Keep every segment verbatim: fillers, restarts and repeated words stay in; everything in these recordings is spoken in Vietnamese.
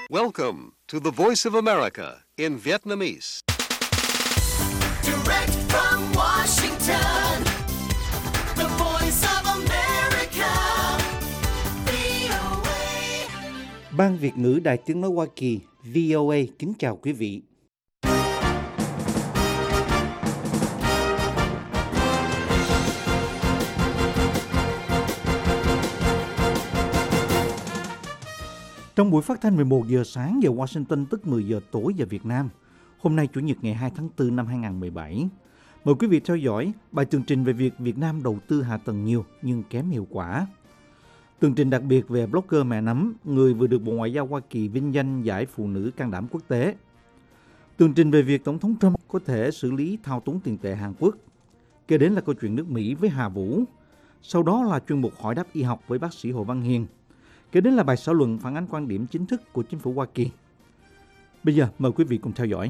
Welcome to the Voice of America in Vietnamese. Direct from Washington, the Voice of America, vê o a. Ban Việt ngữ Đài Tiếng nói Hoa Kỳ vê o a kính chào quý vị. Trong buổi phát thanh mười một giờ sáng giờ Washington tức mười giờ tối giờ Việt Nam, hôm nay Chủ nhật ngày hai tháng tư năm hai nghìn không trăm mười bảy. Mời quý vị theo dõi bài tường trình về việc Việt Nam đầu tư hạ tầng nhiều nhưng kém hiệu quả. Tường trình đặc biệt về blogger Mẹ Nấm, người vừa được Bộ Ngoại giao Hoa Kỳ vinh danh giải Phụ nữ can đảm quốc tế. Tường trình về việc Tổng thống Trump có thể xử lý thao túng tiền tệ Hàn Quốc. Kế đến là câu chuyện nước Mỹ với Hà Vũ. Sau đó là chuyên mục hỏi đáp y học với bác sĩ Hồ Văn Hiền. Kế đến là bài xã luận phản ánh quan điểm chính thức của chính phủ Hoa Kỳ. Bây giờ mời quý vị cùng theo dõi.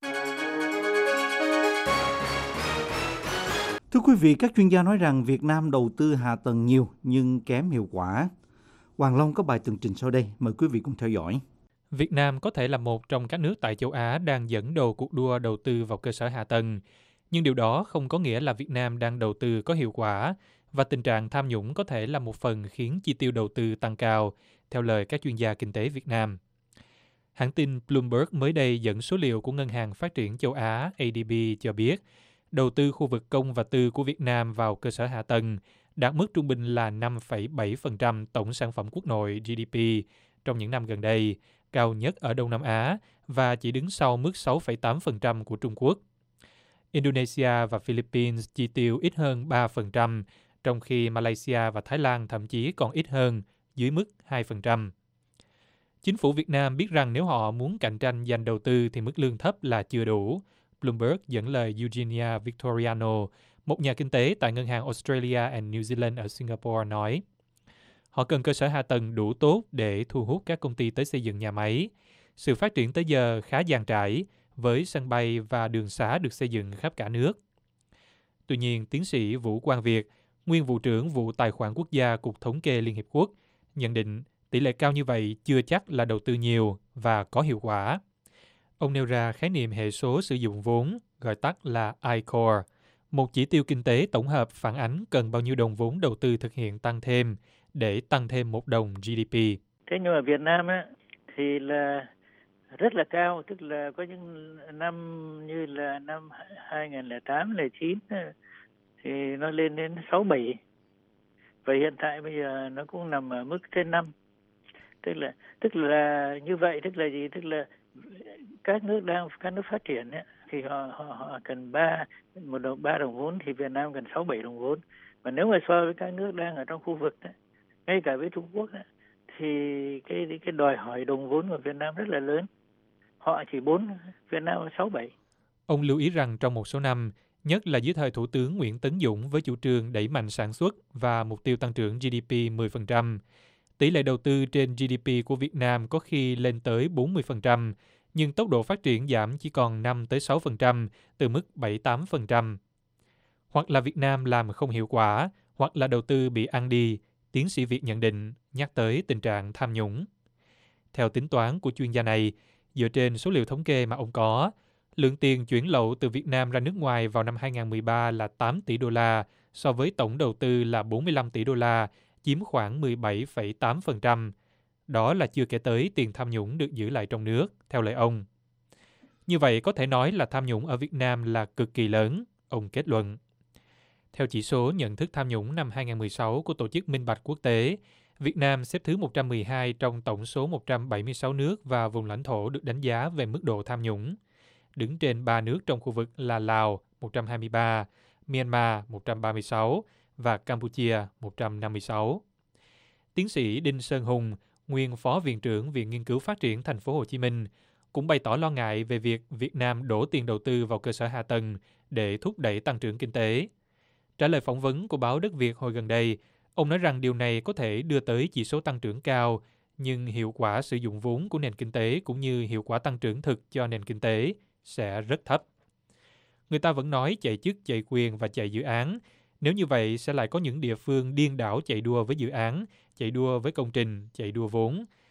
Thưa quý vị, các chuyên gia nói rằng Việt Nam đầu tư hạ tầng nhiều nhưng kém hiệu quả. Hoàng Long có bài tường trình sau đây, mời quý vị cùng theo dõi. Việt Nam có thể là một trong các nước tại châu Á đang dẫn đầu cuộc đua đầu tư vào cơ sở hạ tầng. Nhưng điều đó không có nghĩa là Việt Nam đang đầu tư có hiệu quả, và tình trạng tham nhũng có thể là một phần khiến chi tiêu đầu tư tăng cao, theo lời các chuyên gia kinh tế Việt Nam. Hãng tin Bloomberg mới đây dẫn số liệu của Ngân hàng Phát triển châu Á A D B cho biết, đầu tư khu vực công và tư của Việt Nam vào cơ sở hạ tầng đạt mức trung bình là năm phẩy bảy phần trăm tổng sản phẩm quốc nội G D P trong những năm gần đây, cao nhất ở Đông Nam Á và chỉ đứng sau mức sáu phẩy tám phần trăm của Trung Quốc. Indonesia và Philippines chi tiêu ít hơn ba phần trăm, trong khi Malaysia và Thái Lan thậm chí còn ít hơn, dưới mức hai phần trăm. Chính phủ Việt Nam biết rằng nếu họ muốn cạnh tranh giành đầu tư thì mức lương thấp là chưa đủ. Bloomberg dẫn lời Eugenia Victoriano, một nhà kinh tế tại Ngân hàng Australia and New Zealand ở Singapore nói. Họ cần cơ sở hạ tầng đủ tốt để thu hút các công ty tới xây dựng nhà máy. Sự phát triển tới giờ khá dàn trải, với sân bay và đường xá được xây dựng khắp cả nước. Tuy nhiên, tiến sĩ Vũ Quang Việt, nguyên vụ trưởng vụ tài khoản quốc gia Cục Thống kê Liên Hiệp Quốc, nhận định tỷ lệ cao như vậy chưa chắc là đầu tư nhiều và có hiệu quả. Ông nêu ra khái niệm hệ số sử dụng vốn, gọi tắt là I C O R, một chỉ tiêu kinh tế tổng hợp phản ánh cần bao nhiêu đồng vốn đầu tư thực hiện tăng thêm để tăng thêm một đồng G D P. Thế nhưng mà Việt Nam á, thì là rất là cao, tức là có những năm như là năm hai nghìn không trăm lẻ tám, lẻ chín thì nó lên đến sáu, bảy. Và hiện tại bây giờ nó cũng nằm ở mức trên năm. Tức là tức là như vậy, tức là gì? Tức là các nước đang các nước phát triển ấy, thì họ họ họ cần ba một đồng ba đồng vốn, thì Việt Nam cần sáu bảy đồng vốn. Và nếu mà so với các nước đang ở trong khu vực ấy, ngay cả với Trung Quốc ấy, thì cái cái đòi hỏi đồng vốn của Việt Nam rất là lớn. Họ chỉ bốn, Việt Nam sáu bảy. Ông lưu ý rằng trong một số năm, nhất là dưới thời Thủ tướng Nguyễn Tấn Dũng với chủ trương đẩy mạnh sản xuất và mục tiêu tăng trưởng G D P mười phần trăm, tỷ lệ đầu tư trên G D P của Việt Nam có khi lên tới bốn mươi phần trăm, nhưng tốc độ phát triển giảm chỉ còn năm tới sáu phần trăm từ mức bảy tám phần trăm. Hoặc là Việt Nam làm không hiệu quả, hoặc là đầu tư bị ăn đi, tiến sĩ Việt nhận định, nhắc tới tình trạng tham nhũng. Theo tính toán của chuyên gia này, dựa trên số liệu thống kê mà ông có, lượng tiền chuyển lậu từ Việt Nam ra nước ngoài vào năm hai nghìn không trăm mười ba là tám tỷ đô la, so với tổng đầu tư là bốn mươi lăm tỷ đô la, chiếm khoảng mười bảy phẩy tám phần trăm. Đó là chưa kể tới tiền tham nhũng được giữ lại trong nước, theo lời ông. Như vậy có thể nói là tham nhũng ở Việt Nam là cực kỳ lớn, ông kết luận. Theo chỉ số nhận thức tham nhũng năm hai nghìn không trăm mười sáu của Tổ chức Minh bạch Quốc tế, Việt Nam xếp thứ một trăm mười hai trong tổng số một trăm bảy mươi sáu nước và vùng lãnh thổ được đánh giá về mức độ tham nhũng, đứng trên ba nước trong khu vực là Lào một trăm hai mươi ba, Myanmar một trăm ba mươi sáu và Campuchia một trăm năm mươi sáu. Tiến sĩ Đinh Sơn Hùng, nguyên Phó Viện trưởng Viện Nghiên cứu Phát triển Thành phố Hồ Chí Minh, cũng bày tỏ lo ngại về việc Việt Nam đổ tiền đầu tư vào cơ sở hạ tầng để thúc đẩy tăng trưởng kinh tế. Trả lời phỏng vấn của báo Đất Việt hồi gần đây, ông nói rằng điều này có thể đưa tới chỉ số tăng trưởng cao, nhưng hiệu quả sử dụng vốn của nền kinh tế cũng như hiệu quả tăng trưởng thực cho nền kinh tế sẽ rất thấp. Người ta vẫn nói chạy chức, chạy quyền và chạy dự án. Nếu như vậy, sẽ lại có những địa phương điên đảo chạy đua với dự án, chạy đua với công trình, chạy đua vốn.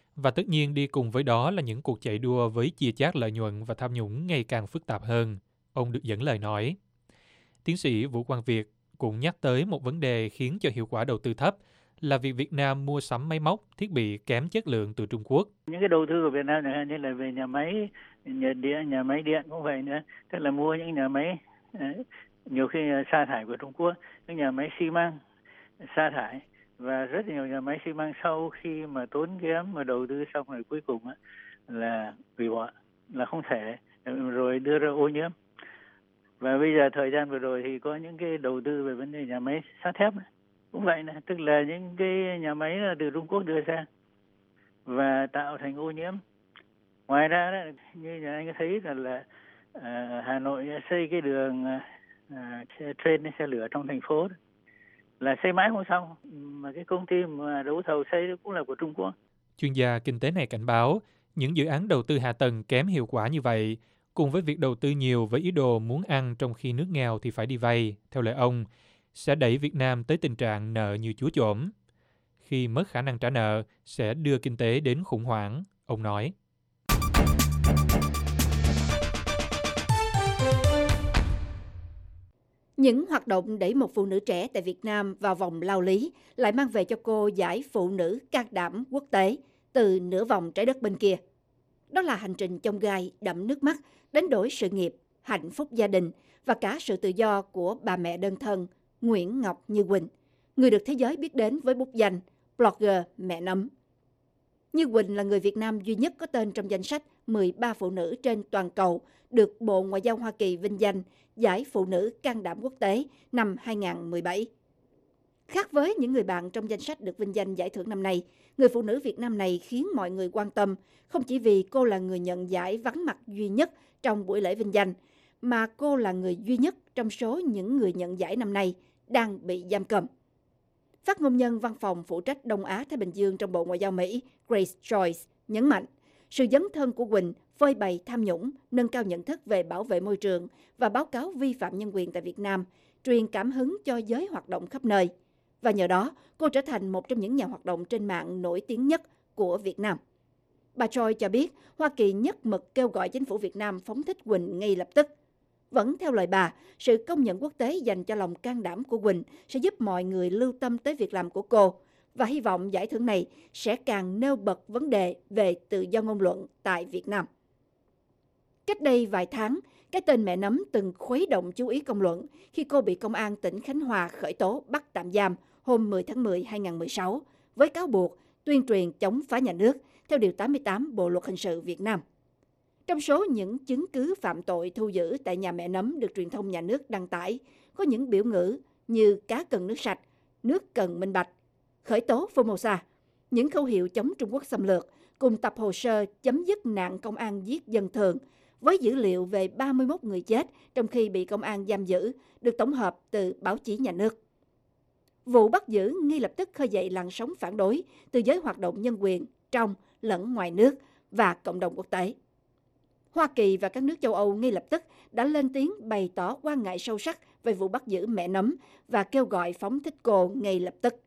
Và tất nhiên đi cùng với đó là những cuộc chạy đua với chia chác lợi nhuận và tham nhũng ngày càng phức tạp hơn, ông được dẫn lời nói. Tiến sĩ Vũ Quang Việt cũng nhắc tới một vấn đề khiến cho hiệu quả đầu tư thấp là việc Việt Nam mua sắm máy móc, thiết bị kém chất lượng từ Trung Quốc. Những cái đầu tư của Việt Nam chẳng hạn như là về nhà máy nhiệt điện, nhà máy điện cũng vậy nữa, tức là mua những nhà máy nhiều khi sa thải của Trung Quốc, những nhà máy xi măng sa thải, và rất nhiều nhà máy xi măng sau khi mà tốn kém mà đầu tư xong rồi cuối cùng là hủy bỏ, là không thể, rồi đưa ra ô nhiễm. Và bây giờ thời gian vừa rồi thì có những cái đầu tư về vấn đề nhà máy sắt thép này. Cũng vậy này, tức là những cái nhà máy là từ Trung Quốc đưa ra và tạo thành ô nhiễm. Ngoài ra đó, như nhà anh có thấy là, là à, Hà Nội xây cái đường à, xe train, xe lửa trong thành phố đó, là xây mãi không xong, mà cái công ty mà đấu thầu xây cũng là của Trung Quốc. Chuyên gia kinh tế này cảnh báo những dự án đầu tư hạ tầng kém hiệu quả như vậy, cùng với việc đầu tư nhiều với ý đồ muốn ăn trong khi nước nghèo thì phải đi vay, theo lời ông, sẽ đẩy Việt Nam tới tình trạng nợ như chúa chổm. Khi mất khả năng trả nợ, sẽ đưa kinh tế đến khủng hoảng, ông nói. Những hoạt động đẩy một phụ nữ trẻ tại Việt Nam vào vòng lao lý lại mang về cho cô giải phụ nữ can đảm quốc tế từ nửa vòng trái đất bên kia. Đó là hành trình chông gai đẫm nước mắt, đánh đổi sự nghiệp, hạnh phúc gia đình và cả sự tự do của bà mẹ đơn thân Nguyễn Ngọc Như Quỳnh, người được thế giới biết đến với bút danh blogger mẹ nấm. Như Quỳnh là người Việt Nam duy nhất có tên trong danh sách mười ba phụ nữ trên toàn cầu được Bộ Ngoại giao Hoa Kỳ vinh danh giải phụ nữ can đảm quốc tế năm hai nghìn không trăm mười bảy. Khác với những người bạn trong danh sách được vinh danh giải thưởng năm nay, người phụ nữ Việt Nam này khiến mọi người quan tâm không chỉ vì cô là người nhận giải vắng mặt duy nhất trong buổi lễ vinh danh, mà cô là người duy nhất trong số những người nhận giải năm nay đang bị giam cầm. Phát ngôn nhân Văn phòng phụ trách Đông Á Thái Bình Dương trong Bộ Ngoại giao Mỹ Grace Joyce nhấn mạnh, sự dấn thân của Quỳnh phơi bày tham nhũng, nâng cao nhận thức về bảo vệ môi trường và báo cáo vi phạm nhân quyền tại Việt Nam, truyền cảm hứng cho giới hoạt động khắp nơi. Và nhờ đó, cô trở thành một trong những nhà hoạt động trên mạng nổi tiếng nhất của Việt Nam. Bà Choi cho biết Hoa Kỳ nhất mực kêu gọi chính phủ Việt Nam phóng thích Quỳnh ngay lập tức. Vẫn theo lời bà, sự công nhận quốc tế dành cho lòng can đảm của Quỳnh sẽ giúp mọi người lưu tâm tới việc làm của cô, và hy vọng giải thưởng này sẽ càng nêu bật vấn đề về tự do ngôn luận tại Việt Nam. Cách đây vài tháng, cái tên mẹ nấm từng khuấy động chú ý công luận khi cô bị Công an tỉnh Khánh Hòa khởi tố bắt tạm giam hôm mười tháng mười hai nghìn không trăm mười sáu với cáo buộc tuyên truyền chống phá nhà nước theo Điều tám mươi tám Bộ Luật Hình sự Việt Nam. Trong số những chứng cứ phạm tội thu giữ tại nhà mẹ nấm được truyền thông nhà nước đăng tải, có những biểu ngữ như cá cần nước sạch, nước cần minh bạch, khởi tố Formosa, những khẩu hiệu chống Trung Quốc xâm lược, cùng tập hồ sơ chấm dứt nạn công an giết dân thường, với dữ liệu về ba mươi mốt người chết trong khi bị công an giam giữ, được tổng hợp từ báo chí nhà nước. Vụ bắt giữ ngay lập tức khơi dậy làn sóng phản đối từ giới hoạt động nhân quyền trong lẫn ngoài nước và cộng đồng quốc tế. Hoa Kỳ và các nước châu Âu ngay lập tức đã lên tiếng bày tỏ quan ngại sâu sắc về vụ bắt giữ mẹ nấm và kêu gọi phóng thích cô ngay lập tức.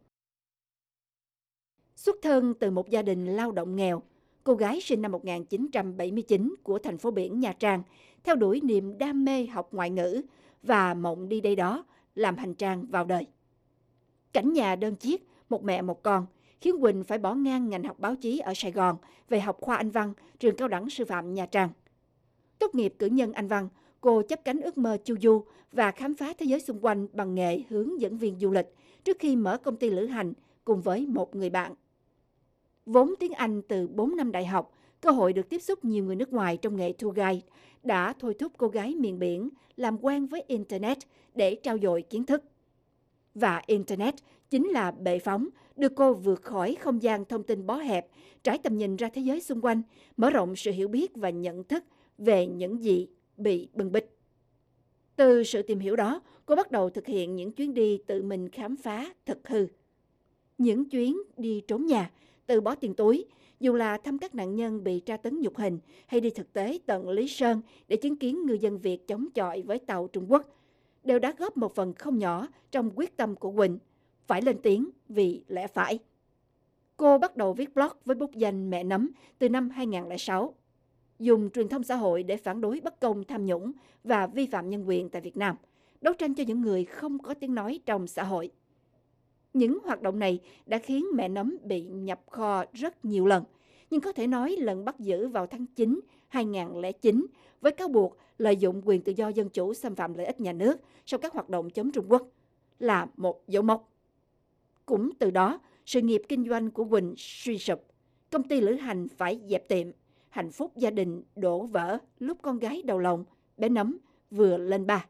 Xuất thân từ một gia đình lao động nghèo, cô gái sinh năm một nghìn chín trăm bảy mươi chín của thành phố biển Nha Trang theo đuổi niềm đam mê học ngoại ngữ và mộng đi đây đó làm hành trang vào đời. Cảnh nhà đơn chiếc, một mẹ một con, khiến Quỳnh phải bỏ ngang ngành học báo chí ở Sài Gòn về học khoa Anh văn, trường cao đẳng sư phạm Nha Trang. Tốt nghiệp cử nhân Anh văn, cô chấp cánh ước mơ chu du và khám phá thế giới xung quanh bằng nghề hướng dẫn viên du lịch trước khi mở công ty lữ hành cùng với một người bạn. Vốn tiếng Anh từ bốn năm đại học, cơ hội được tiếp xúc nhiều người nước ngoài trong nghề tour guide đã thôi thúc cô gái miền biển làm quen với Internet để trau dồi kiến thức. Và Internet chính là bệ phóng đưa cô vượt khỏi không gian thông tin bó hẹp, trải tầm nhìn ra thế giới xung quanh, mở rộng sự hiểu biết và nhận thức về những gì bị bưng bít. Từ sự tìm hiểu đó, cô bắt đầu thực hiện những chuyến đi tự mình khám phá thực hư. Những chuyến đi trốn nhà, từ bỏ tiền túi, dù là thăm các nạn nhân bị tra tấn nhục hình hay đi thực tế tận Lý Sơn để chứng kiến ngư dân Việt chống chọi với tàu Trung Quốc, đều đã góp một phần không nhỏ trong quyết tâm của Quỳnh phải lên tiếng vì lẽ phải. Cô bắt đầu viết blog với bút danh Mẹ Nấm từ năm hai nghìn lẻ sáu, dùng truyền thông xã hội để phản đối bất công, tham nhũng và vi phạm nhân quyền tại Việt Nam, đấu tranh cho những người không có tiếng nói trong xã hội. Những hoạt động này đã khiến Mẹ Nấm bị nhập kho rất nhiều lần, nhưng có thể nói lần bắt giữ vào tháng chín hai nghìn lẻ chín với cáo buộc lợi dụng quyền tự do dân chủ xâm phạm lợi ích nhà nước sau các hoạt động chống Trung Quốc là một dấu mốc. Cũng từ đó, sự nghiệp kinh doanh của Quỳnh suy sụp, công ty lữ hành phải dẹp tiệm, hạnh phúc gia đình đổ vỡ lúc con gái đầu lòng, bé Nấm, vừa lên ba.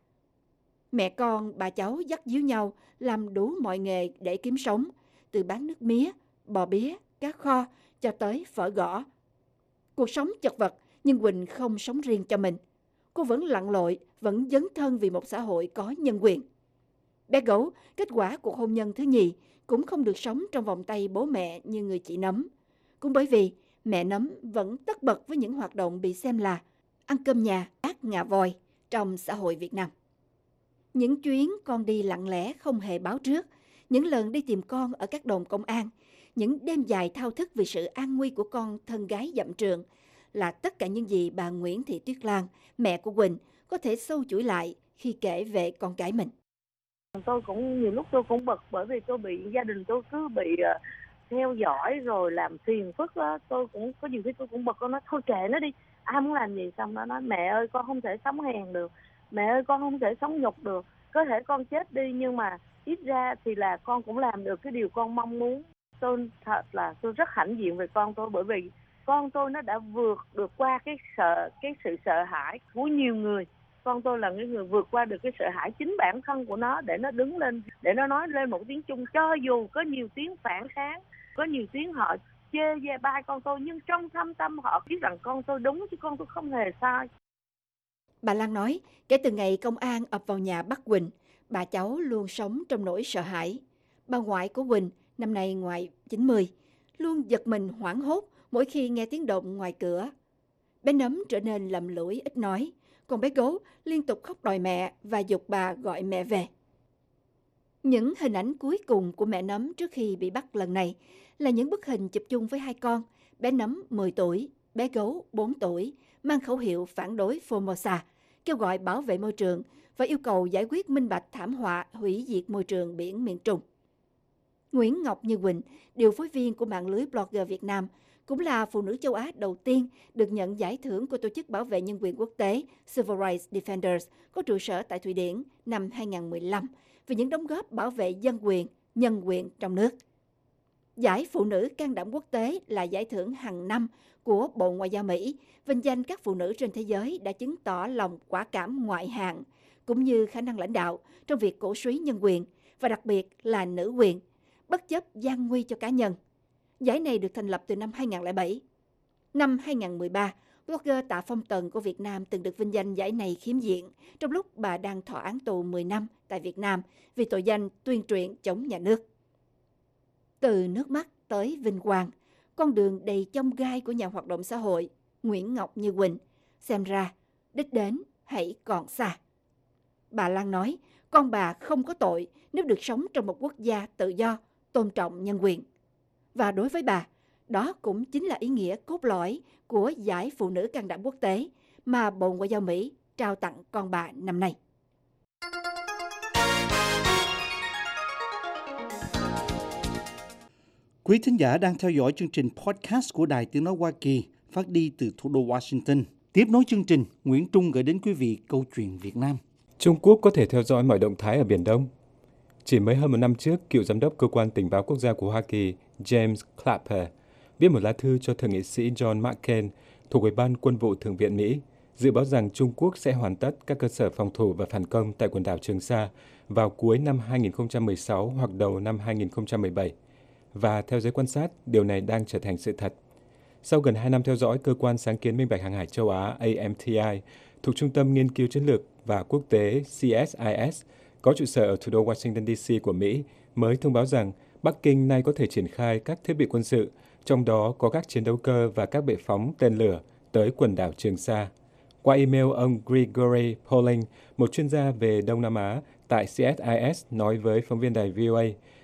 Mẹ con, bà cháu dắt díu nhau làm đủ mọi nghề để kiếm sống, từ bán nước mía, bò bía, cá kho cho tới phở gõ. Cuộc sống chật vật, nhưng Quỳnh không sống riêng cho mình. Cô vẫn lặn lội, vẫn dấn thân vì một xã hội có nhân quyền. Bé Gấu, kết quả cuộc hôn nhân thứ nhì, cũng không được sống trong vòng tay bố mẹ như người chị Nấm. Cũng bởi vì mẹ Nấm vẫn tất bật với những hoạt động bị xem là ăn cơm nhà, ác ngà voi trong xã hội Việt Nam. Những chuyến con đi lặng lẽ không hề báo trước, những lần đi tìm con ở các đồn công an, những đêm dài thao thức vì sự an nguy của con thân gái dặm trường là tất cả những gì bà Nguyễn Thị Tuyết Lan, mẹ của Quỳnh, có thể sâu chuỗi lại khi kể về con cái mình. Tôi cũng nhiều lúc tôi cũng bực bởi vì tôi bị gia đình tôi cứ bị uh, theo dõi rồi làm phiền phức á. Tôi cũng có nhiều khi tôi cũng bực, con nói thôi kệ nó đi, ai muốn làm gì xong nó nói mẹ ơi con không thể sống hèn được, mẹ ơi con không thể sống nhục được, có thể con chết đi nhưng mà ít ra thì là con cũng làm được cái điều con mong muốn. Tôi thật là tôi rất hãnh diện về con tôi, bởi vì con tôi nó đã vượt được qua cái sợ cái sự sợ hãi của nhiều người. Con tôi là cái người vượt qua được cái sợ hãi chính bản thân của nó để nó đứng lên, để nó nói lên một tiếng chung, cho dù có nhiều tiếng phản kháng, có nhiều tiếng họ chê về bai con tôi, nhưng trong thâm tâm họ biết rằng con tôi đúng chứ con tôi không hề sai. Bà Lan nói, kể từ ngày công an ập vào nhà bắt Quỳnh, bà cháu luôn sống trong nỗi sợ hãi. Bà ngoại của Quỳnh, năm nay ngoài chín mươi, luôn giật mình hoảng hốt mỗi khi nghe tiếng động ngoài cửa. Bé Nấm trở nên lầm lũi ít nói, còn bé Gấu liên tục khóc đòi mẹ và giục bà gọi mẹ về. Những hình ảnh cuối cùng của mẹ Nấm trước khi bị bắt lần này là những bức hình chụp chung với hai con, bé Nấm mười tuổi, bé Gấu bốn tuổi, mang khẩu hiệu phản đối Formosa, kêu gọi bảo vệ môi trường và yêu cầu giải quyết minh bạch thảm họa hủy diệt môi trường biển miền Trung. Nguyễn Ngọc Như Quỳnh, điều phối viên của mạng lưới blogger Việt Nam, cũng là phụ nữ châu Á đầu tiên được nhận giải thưởng của Tổ chức Bảo vệ Nhân quyền Quốc tế Civil Rights Defenders có trụ sở tại Thụy Điển năm hai nghìn mười lăm vì những đóng góp bảo vệ dân quyền, nhân quyền trong nước. Giải Phụ nữ can đảm quốc tế là giải thưởng hàng năm của Bộ Ngoại giao Mỹ, vinh danh các phụ nữ trên thế giới đã chứng tỏ lòng quả cảm ngoại hạng, cũng như khả năng lãnh đạo trong việc cổ suý nhân quyền, và đặc biệt là nữ quyền, bất chấp gian nguy cho cá nhân. Giải này được thành lập từ năm hai nghìn lẻ bảy. Năm hai nghìn mười ba, blogger Tạ Phong Tần của Việt Nam từng được vinh danh giải này khiếm diện trong lúc bà đang thọ án tù mười năm tại Việt Nam vì tội danh tuyên truyền chống nhà nước. Từ nước mắt tới vinh quang, con đường đầy chông gai của nhà hoạt động xã hội Nguyễn Ngọc Như Quỳnh, xem ra đích đến hãy còn xa. Bà Lan nói, con bà không có tội nếu được sống trong một quốc gia tự do, tôn trọng nhân quyền. Và đối với bà, đó cũng chính là ý nghĩa cốt lõi của Giải Phụ nữ can đảm quốc tế mà Bộ Ngoại giao Mỹ trao tặng con bà năm nay. Quý thính giả đang theo dõi chương trình podcast của Đài Tiếng Nói Hoa Kỳ phát đi từ thủ đô Washington. Tiếp nối chương trình, Nguyễn Trung gửi đến quý vị câu chuyện Việt Nam. Trung Quốc có thể theo dõi mọi động thái ở Biển Đông. Chỉ mới hơn một năm trước, cựu giám đốc cơ quan tình báo quốc gia của Hoa Kỳ James Clapper viết một lá thư cho thượng nghị sĩ John McCain thuộc Ủy ban Quân vụ Thượng viện Mỹ, dự báo rằng Trung Quốc sẽ hoàn tất các cơ sở phòng thủ và phản công tại quần đảo Trường Sa vào cuối năm hai nghìn không trăm mười sáu hoặc đầu năm hai nghìn không trăm mười bảy. Và theo giới quan sát, điều này đang trở thành sự thật. Sau gần hai năm theo dõi, cơ quan sáng kiến minh bạch hàng hải châu Á A M T I thuộc Trung tâm Nghiên cứu Chiến lược và Quốc tế C S I S có trụ sở ở thủ đô Washington D C của Mỹ mới thông báo rằng Bắc Kinh nay có thể triển khai các thiết bị quân sự, trong đó có các chiến đấu cơ và các bệ phóng tên lửa tới quần đảo Trường Sa. Qua email, ông Grigory Polling, một chuyên gia về Đông Nam Á tại C S I S, nói với phóng viên đài V O A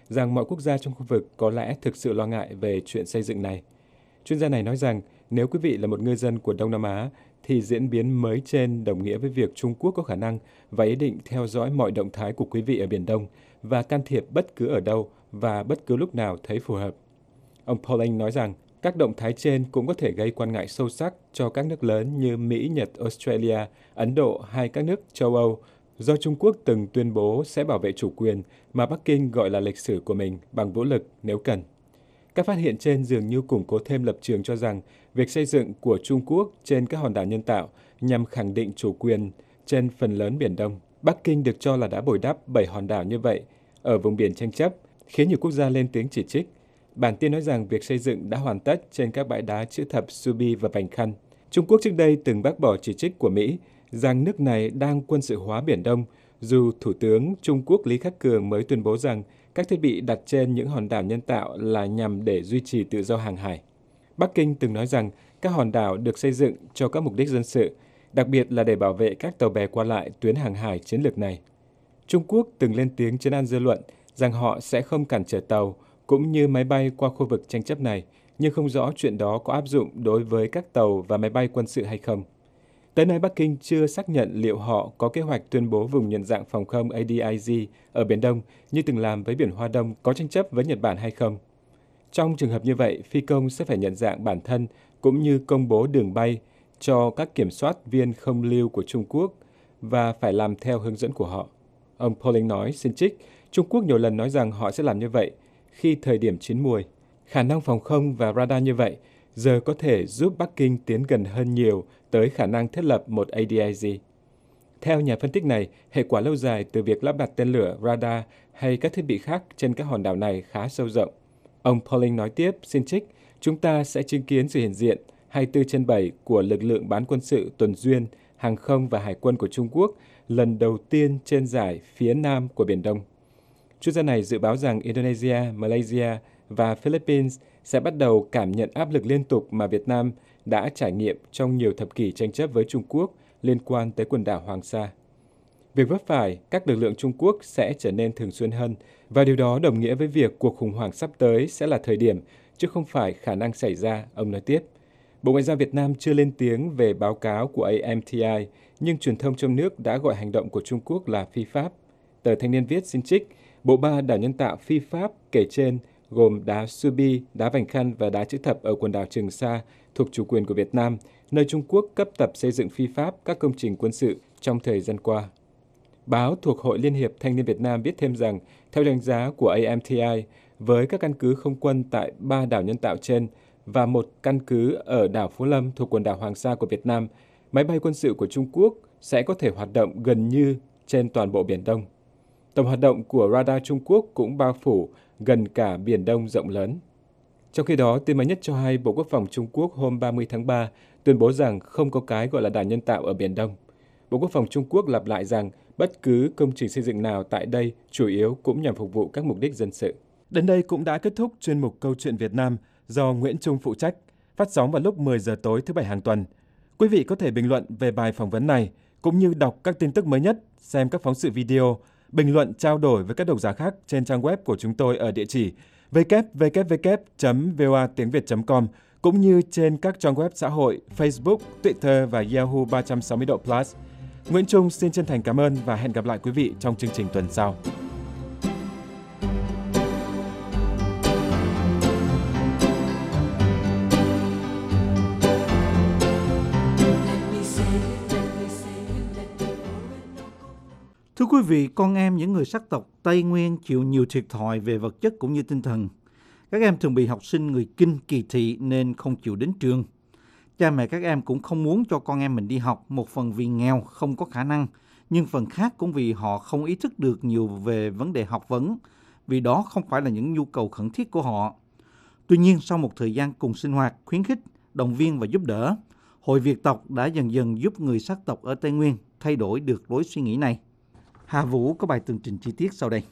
rằng mọi quốc gia trong khu vực có lẽ thực sự lo ngại về chuyện xây dựng này. Chuyên gia này nói rằng nếu quý vị là một ngư dân của Đông Nam Á, thì diễn biến mới trên đồng nghĩa với việc Trung Quốc có khả năng và ý định theo dõi mọi động thái của quý vị ở Biển Đông và can thiệp bất cứ ở đâu và bất cứ lúc nào thấy phù hợp. Ông Pauling nói rằng các động thái trên cũng có thể gây quan ngại sâu sắc cho các nước lớn như Mỹ, Nhật, Australia, Ấn Độ hay các nước châu Âu, do Trung Quốc từng tuyên bố sẽ bảo vệ chủ quyền mà Bắc Kinh gọi là lịch sử của mình bằng vũ lực nếu cần. Các phát hiện trên dường như củng cố thêm lập trường cho rằng việc xây dựng của Trung Quốc trên các hòn đảo nhân tạo nhằm khẳng định chủ quyền trên phần lớn Biển Đông. Bắc Kinh được cho là đã bồi đắp bảy hòn đảo như vậy ở vùng biển tranh chấp, khiến nhiều quốc gia lên tiếng chỉ trích. Bản tin nói rằng việc xây dựng đã hoàn tất trên các bãi đá chữ thập Subi và Vành Khăn. Trung Quốc trước đây từng bác bỏ chỉ trích của Mỹ rằng nước này đang quân sự hóa Biển Đông, dù Thủ tướng Trung Quốc Lý Khắc Cường mới tuyên bố rằng các thiết bị đặt trên những hòn đảo nhân tạo là nhằm để duy trì tự do hàng hải. Bắc Kinh từng nói rằng các hòn đảo được xây dựng cho các mục đích dân sự, đặc biệt là để bảo vệ các tàu bè qua lại tuyến hàng hải chiến lược này. Trung Quốc từng lên tiếng trấn an dư luận rằng họ sẽ không cản trở tàu cũng như máy bay qua khu vực tranh chấp này, nhưng không rõ chuyện đó có áp dụng đối với các tàu và máy bay quân sự hay không. Tới nay, Bắc Kinh chưa xác nhận liệu họ có kế hoạch tuyên bố vùng nhận dạng phòng không A D I Z ở Biển Đông như từng làm với Biển Hoa Đông có tranh chấp với Nhật Bản hay không. Trong trường hợp như vậy, phi công sẽ phải nhận dạng bản thân cũng như công bố đường bay cho các kiểm soát viên không lưu của Trung Quốc và phải làm theo hướng dẫn của họ. Ông Pauling nói, xin trích, Trung Quốc nhiều lần nói rằng họ sẽ làm như vậy khi thời điểm chín muồi. Khả năng phòng không và radar như vậy giờ có thể giúp Bắc Kinh tiến gần hơn nhiều tới khả năng thiết lập một A D I Z. Theo nhà phân tích này, hệ quả lâu dài từ việc lắp đặt tên lửa, radar hay các thiết bị khác trên các hòn đảo này khá sâu rộng. Ông Pauling nói tiếp, xin trích, chúng ta sẽ chứng kiến sự hiện diện hai mươi bốn trên bảy của lực lượng bán quân sự tuần duyên, hàng không và hải quân của Trung Quốc lần đầu tiên trên dải phía nam của Biển Đông. Chuyên gia này dự báo rằng Indonesia, Malaysia và Philippines sẽ bắt đầu cảm nhận áp lực liên tục mà Việt Nam đã trải nghiệm trong nhiều thập kỷ tranh chấp với Trung Quốc liên quan tới quần đảo Hoàng Sa. Việc vấp phải các lực lượng Trung Quốc sẽ trở nên thường xuyên hơn, và điều đó đồng nghĩa với việc cuộc khủng hoảng sắp tới sẽ là thời điểm, chứ không phải khả năng xảy ra, ông nói tiếp. Bộ Ngoại giao Việt Nam chưa lên tiếng về báo cáo của A M T I, nhưng truyền thông trong nước đã gọi hành động của Trung Quốc là phi pháp. Tờ Thanh niên viết, xin trích, bộ ba đảo nhân tạo phi pháp kể trên gồm đá Subi, đá Vành Khăn và đá chữ thập ở quần đảo Trường Sa thuộc chủ quyền của Việt Nam, nơi Trung Quốc cấp tập xây dựng phi pháp các công trình quân sự trong thời gian qua. Báo thuộc Hội Liên hiệp Thanh niên Việt Nam viết thêm rằng, theo đánh giá của A M T I, với các căn cứ không quân tại ba đảo nhân tạo trên và một căn cứ ở đảo Phú Lâm thuộc quần đảo Hoàng Sa của Việt Nam, máy bay quân sự của Trung Quốc sẽ có thể hoạt động gần như trên toàn bộ Biển Đông. Tầm hoạt động của radar Trung Quốc cũng bao phủ gần cả Biển Đông rộng lớn. Trong khi đó, tin mới nhất cho hay Bộ Quốc phòng Trung Quốc hôm ba mươi tháng ba tuyên bố rằng không có cái gọi là đảo nhân tạo ở Biển Đông. Bộ Quốc phòng Trung Quốc lặp lại rằng bất cứ công trình xây dựng nào tại đây chủ yếu cũng nhằm phục vụ các mục đích dân sự. Đến đây cũng đã kết thúc chuyên mục Câu chuyện Việt Nam do Nguyễn Trung phụ trách, phát sóng vào lúc mười giờ tối thứ Bảy hàng tuần. Quý vị có thể bình luận về bài phỏng vấn này, cũng như đọc các tin tức mới nhất, xem các phóng sự video, bình luận trao đổi với các độc giả khác trên trang web của chúng tôi ở địa chỉ w w w chấm v o a tiếng việt chấm com, cũng như trên các trang web xã hội Facebook, Twitter và Yahoo ba trăm sáu mươi độ Plus. Nguyễn Trung xin chân thành cảm ơn và hẹn gặp lại quý vị trong chương trình tuần sau. Thưa quý vị, con em những người sắc tộc Tây Nguyên chịu nhiều thiệt thòi về vật chất cũng như tinh thần. Các em thường bị học sinh người Kinh kỳ thị nên không chịu đến trường. Cha mẹ các em cũng không muốn cho con em mình đi học, một phần vì nghèo, không có khả năng, nhưng phần khác cũng vì họ không ý thức được nhiều về vấn đề học vấn, vì đó không phải là những nhu cầu khẩn thiết của họ. Tuy nhiên, sau một thời gian cùng sinh hoạt, khuyến khích, động viên và giúp đỡ, Hội Việt tộc đã dần dần giúp người sắc tộc ở Tây Nguyên thay đổi được lối suy nghĩ này. Hà Vũ có bài tường trình chi tiết sau đây.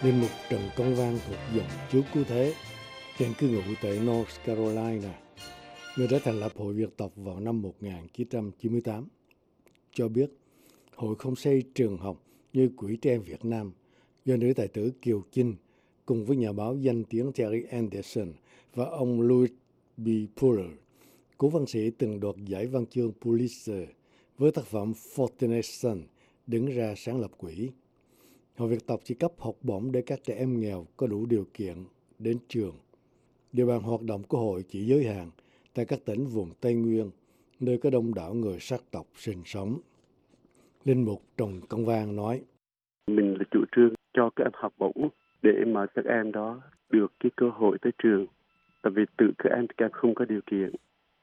Linh mục Trần Công Văn thuộc dòng Chúa Cứu Thế, hiện cư ngụ tại North Carolina, người đã thành lập Hội Việt tộc vào năm một nghìn chín trăm chín mươi tám, cho biết hội không xây trường học như Quỹ Trẻ Em Việt Nam do nữ tài tử Kiều Chinh cùng với nhà báo danh tiếng Terry Anderson và ông Louis B. Puller, cố văn sĩ từng đoạt giải văn chương Pulitzer với tác phẩm Fortunate Son, đứng ra sáng lập quỹ. Hội Việt tộc chỉ cấp học bổng để các trẻ em nghèo có đủ điều kiện đến trường. Địa bàn hoạt động của hội chỉ giới hạn tại các tỉnh vùng Tây Nguyên, nơi có đông đảo người sắc tộc sinh sống. Linh mục Trần Công Văn nói: Mình là chủ trương cho các em học bổng để mà các em đó được cái cơ hội tới trường. Tại vì tự các em các em không có điều kiện.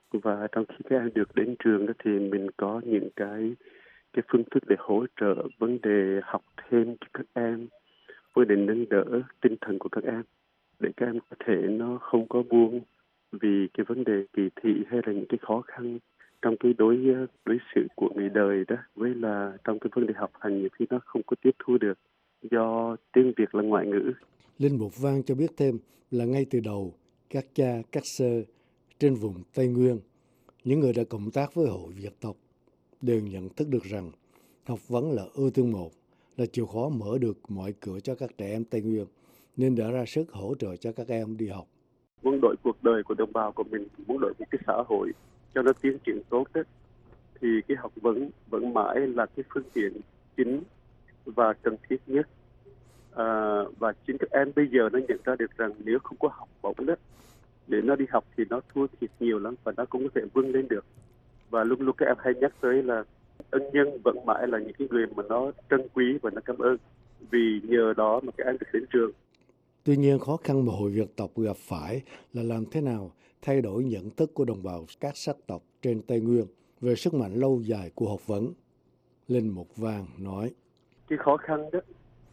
Và trong khi các em được đến trường đó thì mình có những cái cái phương thức để hỗ trợ vấn đề học thêm cho các em, vấn đề nâng đỡ tinh thần của các em, để các em có thể nó không có buông vì cái vấn đề kỳ thị hay là những cái khó khăn trong cái đối đối xử của người đời đó, với là trong cái vấn đề học hành nhiều khi nó không có tiếp thu được do tiếng Việt là ngoại ngữ. Linh mục Văn cho biết thêm là ngay từ đầu, các cha, các sơ trên vùng Tây Nguyên, những người đã cộng tác với Hội Việt tộc đều nhận thức được rằng học vấn là ưu tiên một, là chìa khóa mở được mọi cửa cho các trẻ em Tây Nguyên, nên đã ra sức hỗ trợ cho các em đi học. Muốn đổi cuộc đời của đồng bào của mình, muốn đổi một cái xã hội cho nó tiến triển tốt đó, thì cái học vấn vẫn mãi là cái phương tiện chính và cần thiết nhất. À, và chính các em bây giờ nó nhận ra được rằng nếu không có học bổng đó, để nó đi học thì nó thua thiệt nhiều lắm và nó cũng có thể vươn lên được. Và lúc lúc các em hay nhắc tới là ân nhân vẫn mãi là những cái người mà nó trân quý và nó cảm ơn, vì nhờ đó mà các em được đến trường. Tuy nhiên, khó khăn mà Hội Việt tộc gặp phải là làm thế nào thay đổi nhận thức của đồng bào các sắc tộc trên Tây Nguyên về sức mạnh lâu dài của học vấn. Linh mục Vàng nói: Cái khó khăn đó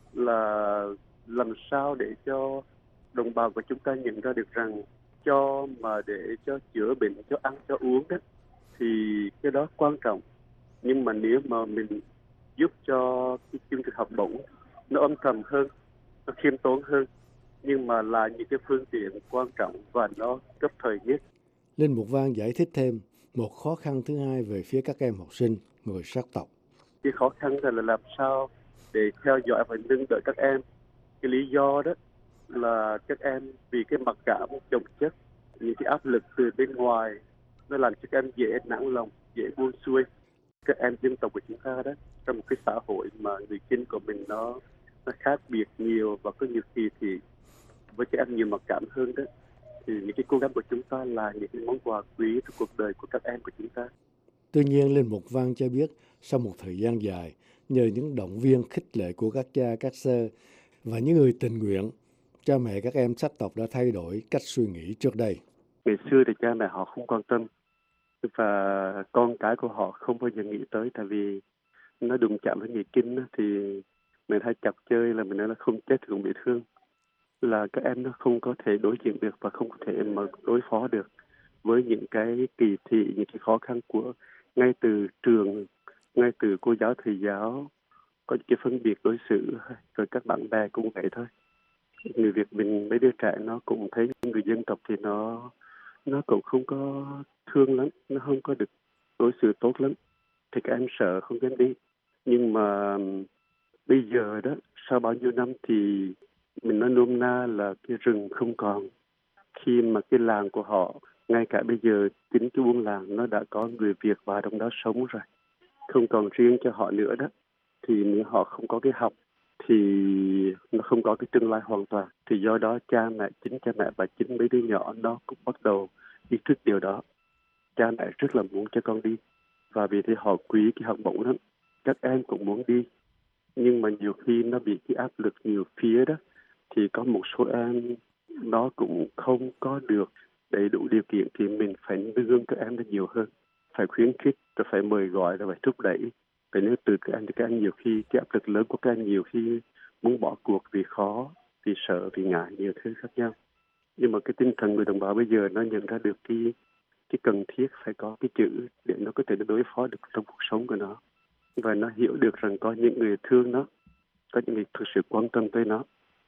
là làm sao để cho đồng bào của chúng ta nhận ra được rằng cho mà để cho chữa bệnh, cho ăn, cho uống đó, thì cái đó quan trọng. Nhưng mà nếu mà mình giúp cho cái chương trình học bổng nó âm thầm hơn, nó khiêm tốn hơn, nhưng mà là những cái phương tiện quan trọng và nó cấp thời nhất. Linh mục Vang giải thích thêm một khó khăn thứ hai về phía các em học sinh người sắc tộc. Cái khó khăn là làm sao để theo dõi và nâng đỡ các em. Cái lý do đó là các em vì cái mặc cảm chồng chất, những cái áp lực từ bên ngoài nó làm cho các em dễ nản lòng, dễ buông xuôi. Các em dân tộc của chúng ta đó, trong một cái xã hội mà người chính của mình nó nó khác biệt nhiều và có nhiều kỳ thị với các em nhiều mặc cảm hơn đó, thì những cái cố gắng của chúng ta là những cái món quà quý trong cuộc đời của các em của chúng ta. Tuy nhiên, Linh mục Văn cho biết sau một thời gian dài, nhờ những động viên khích lệ của các cha, các sơ và những người tình nguyện, cha mẹ các em sắc tộc đã thay đổi cách suy nghĩ trước đây. Ngày xưa thì cha mẹ họ không quan tâm và con cái của họ không bao giờ nghĩ tới, tại vì nó đụng chạm với nghề kinh thì mình hay chọc chơi là mình nói là không chết thì cũng bị thương, là các em nó không có thể đối diện được và không có thể mà đối phó được với những cái kỳ thị, những cái khó khăn của ngay từ trường, ngay từ cô giáo thầy giáo, có những cái phân biệt đối xử, rồi các bạn bè cũng vậy thôi. Người Việt mình mấy đứa trẻ nó cũng thấy người dân tộc thì nó nó cũng không có thương lắm, nó không có được đối xử tốt lắm, thì các em sợ không dám đi. Nhưng mà bây giờ đó, sau bao nhiêu năm thì mình nói nôm na là cái rừng không còn. Khi mà cái làng của họ, ngay cả bây giờ chính cái buôn làng nó đã có người Việt vào trong đó sống rồi, không còn riêng cho họ nữa đó, thì nếu họ không có cái học thì nó không có cái tương lai hoàn toàn. Thì do đó cha mẹ, chính cha mẹ và chính mấy đứa nhỏ nó cũng bắt đầu ý thức điều đó. Cha mẹ rất là muốn cho con đi, và vì thế họ quý cái học bổng lắm. Các em cũng muốn đi, nhưng mà nhiều khi nó bị cái áp lực nhiều phía đó, thì có một số em nó cũng không có được đầy đủ điều kiện, thì mình phải nương các em nó nhiều hơn, phải khuyến khích, rồi phải mời gọi, rồi phải thúc đẩy. Vậy nếu từ các em thì các em nhiều khi cái áp lực lớn của các em nhiều khi muốn bỏ cuộc vì khó, vì sợ, vì ngại, nhiều thứ khác nhau. Nhưng mà cái tinh thần người đồng bào bây giờ nó nhận ra được cái cái cần thiết phải có cái chữ để nó có thể đối phó được trong cuộc sống của nó, và nó hiểu được rằng có những người thương nó, có những người thực sự quan tâm tới nó,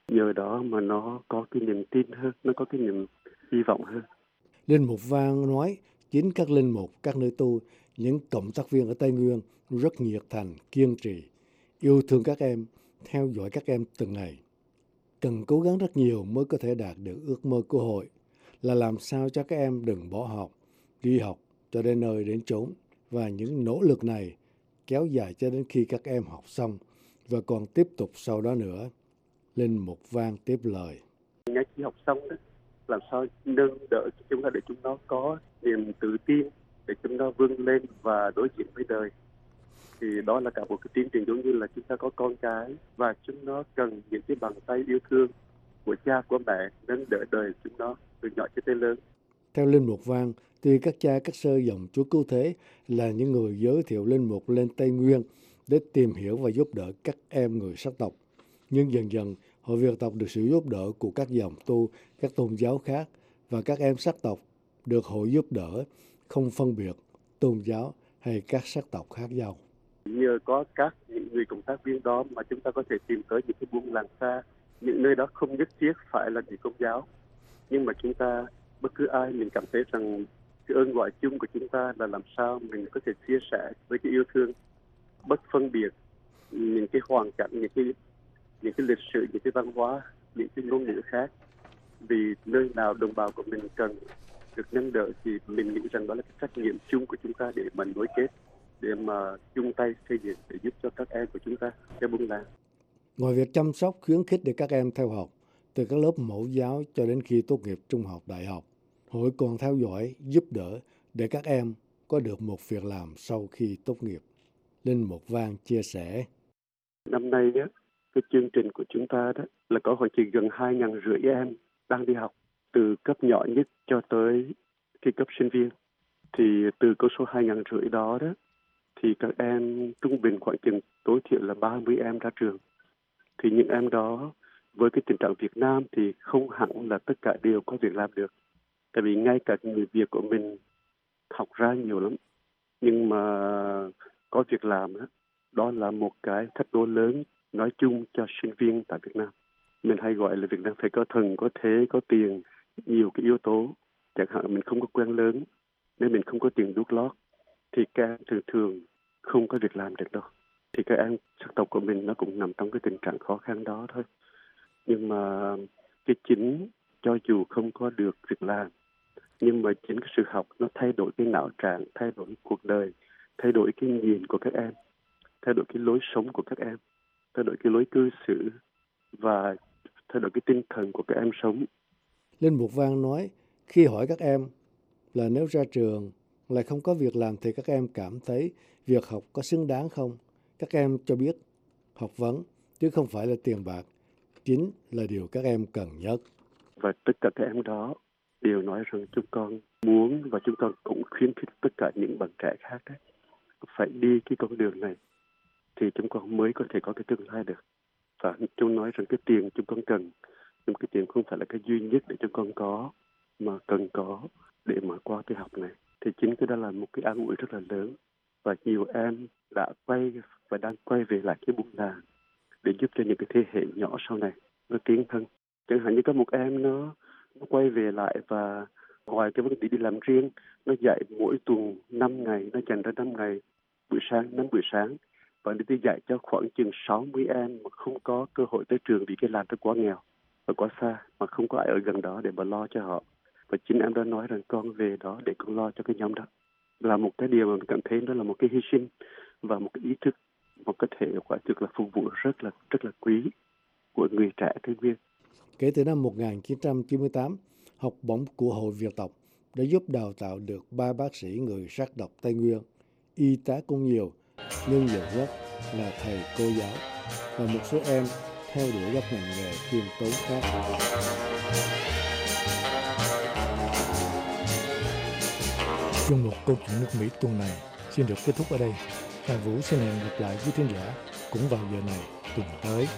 Nhờ đó mà nó có cái niềm tin hơn, nó có cái niềm hy vọng hơn. Linh mục Vang nói chính các linh mục, các nữ tu, những cộng tác viên ở Tây Nguyên rất nhiệt thành, kiên trì, yêu thương các em, theo dõi các em từng ngày. Cần cố gắng rất nhiều mới có thể đạt được ước mơ của hội là làm sao cho các em đừng bỏ học, đi học cho đến nơi đến chốn, và những nỗ lực này kéo dài cho đến khi các em học xong và còn tiếp tục sau đó nữa. Linh mục Vang tiếp lời. Ngay khi học xong đó, làm sao nâng đỡ chúng ta để chúng nó có niềm tự tin, để chúng nó vươn lên và đối diện với đời. Thì đó là cả một cái tiến trình giống như là chúng ta có con cái và chúng nó cần những cái bàn tay yêu thương của cha của mẹ nâng đỡ đời chúng nó từ nhỏ cho tới lớn. Theo Linh mục Vang, tuy các cha các sơ dòng Chúa Cứu Thế là những người giới thiệu linh mục lên Tây Nguyên để tìm hiểu và giúp đỡ các em người sắc tộc, nhưng dần dần Hội Việt tộc được sự giúp đỡ của các dòng tu, các tôn giáo khác, và các em sắc tộc được hội giúp đỡ, không phân biệt tôn giáo hay các sắc tộc khác nhau. Nhờ có các những người cộng tác viên đó mà chúng ta có thể tìm tới những cái buôn làng xa, những nơi đó không nhất thiết phải là người Công giáo, nhưng mà chúng ta bất cứ ai mình cảm thấy rằng cái ơn gọi chung của chúng ta là làm sao mình có thể chia sẻ với cái yêu thương bất phân biệt những cái hoàn cảnh, những cái những cái lịch sử, những cái văn hóa, những cái ngôn ngữ khác. Vì nơi nào đồng bào của mình cần được nâng đỡ thì mình nghĩ rằng đó là cái trách nhiệm chung của chúng ta để mà nối kết, để mà chung tay xây dựng để giúp cho các em của chúng ta theo buôn làng. Ngoài việc chăm sóc, khuyến khích để các em theo học từ các lớp mẫu giáo cho đến khi tốt nghiệp trung học, đại học, hội còn theo dõi, giúp đỡ để các em có được một việc làm sau khi tốt nghiệp. Linh mục Vang chia sẻ. Năm nay á, cái chương trình của chúng ta đó là có khoảng chừng gần hai ngàn rưỡi em đang đi học từ cấp nhỏ nhất cho tới cái cấp sinh viên. Thì từ con số hai ngàn rưỡi đó đó thì các em trung bình khoảng chừng tối thiểu là ba mươi em ra trường. Thì những em đó với cái tình trạng Việt Nam thì không hẳn là tất cả đều có việc làm được. Tại vì ngay cả người Việt của mình học ra nhiều lắm, nhưng mà có việc làm đó, đó là một cái thách đố lớn nói chung cho sinh viên tại Việt Nam. Mình hay gọi là Việt Nam phải có thần, có thế, có tiền, nhiều cái yếu tố. Chẳng hạn mình không có quen lớn, nên mình không có tiền đút lót, thì các em thường thường không có việc làm được đâu. Thì các em sắc tộc của mình nó cũng nằm trong cái tình trạng khó khăn đó thôi. Nhưng mà cái chính, cho dù không có được việc làm, nhưng mà chính cái sự học nó thay đổi cái não trạng, thay đổi cuộc đời, thay đổi cái nhìn của các em, thay đổi cái lối sống của các em, thay đổi cái lối cư xử và thay đổi cái tinh thần của các em sống. Linh mục Vang nói khi hỏi các em là nếu ra trường lại không có việc làm thì các em cảm thấy việc học có xứng đáng không? Các em cho biết học vấn chứ không phải là tiền bạc chính là điều các em cần nhất. Và tất cả các em đó đều nói rằng chúng con muốn và chúng con cũng khuyến khích tất cả những bạn trẻ khác đấy phải đi cái con đường này thì chúng con mới có thể có cái tương lai được. Và chúng nói rằng cái tiền chúng con cần, nhưng cái tiền không phải là cái duy nhất để chúng con có, mà cần có để mà qua cái học này. Thì chính cái đó là một cái an ủi rất là lớn. Và nhiều em đã quay và đang quay về lại cái buôn làng để giúp cho những cái thế hệ nhỏ sau này nó tiến thân. Chẳng hạn như có một em nó, nó quay về lại và ngoài cái vấn đề đi làm riêng, nó dạy mỗi tuần năm ngày, nó dành ra năm ngày, buổi sáng, năm buổi sáng. Và đi tôi dạy cho khoảng chừng sáu mươi em mà không có cơ hội tới trường vì cái làng nó quá nghèo và quá xa, mà không có ai ở gần đó để mà lo cho họ. Và chính em đã nói rằng con về đó để con lo cho cái nhóm đó. Là một cái điều mà mình cảm thấy đó là một cái hy sinh và một cái ý thức, một cái thể quả thực là phục vụ rất là rất là quý của người trẻ Tây Nguyên. Kể từ năm một nghìn chín trăm chín mươi tám, học bổng của Hội Việt tộc đã giúp đào tạo được ba bác sĩ người sắc tộc Tây Nguyên, y tá cũng nhiều, nhưng nhiều nhất là thầy cô giáo và một số em theo đuổi các ngành nghề khiêm tốn khác. Chuyên mục Câu chuyện nước Mỹ tuần này xin được kết thúc ở đây. Hà Vũ xin hẹn gặp lại quý thính giả cũng vào giờ này tuần tới.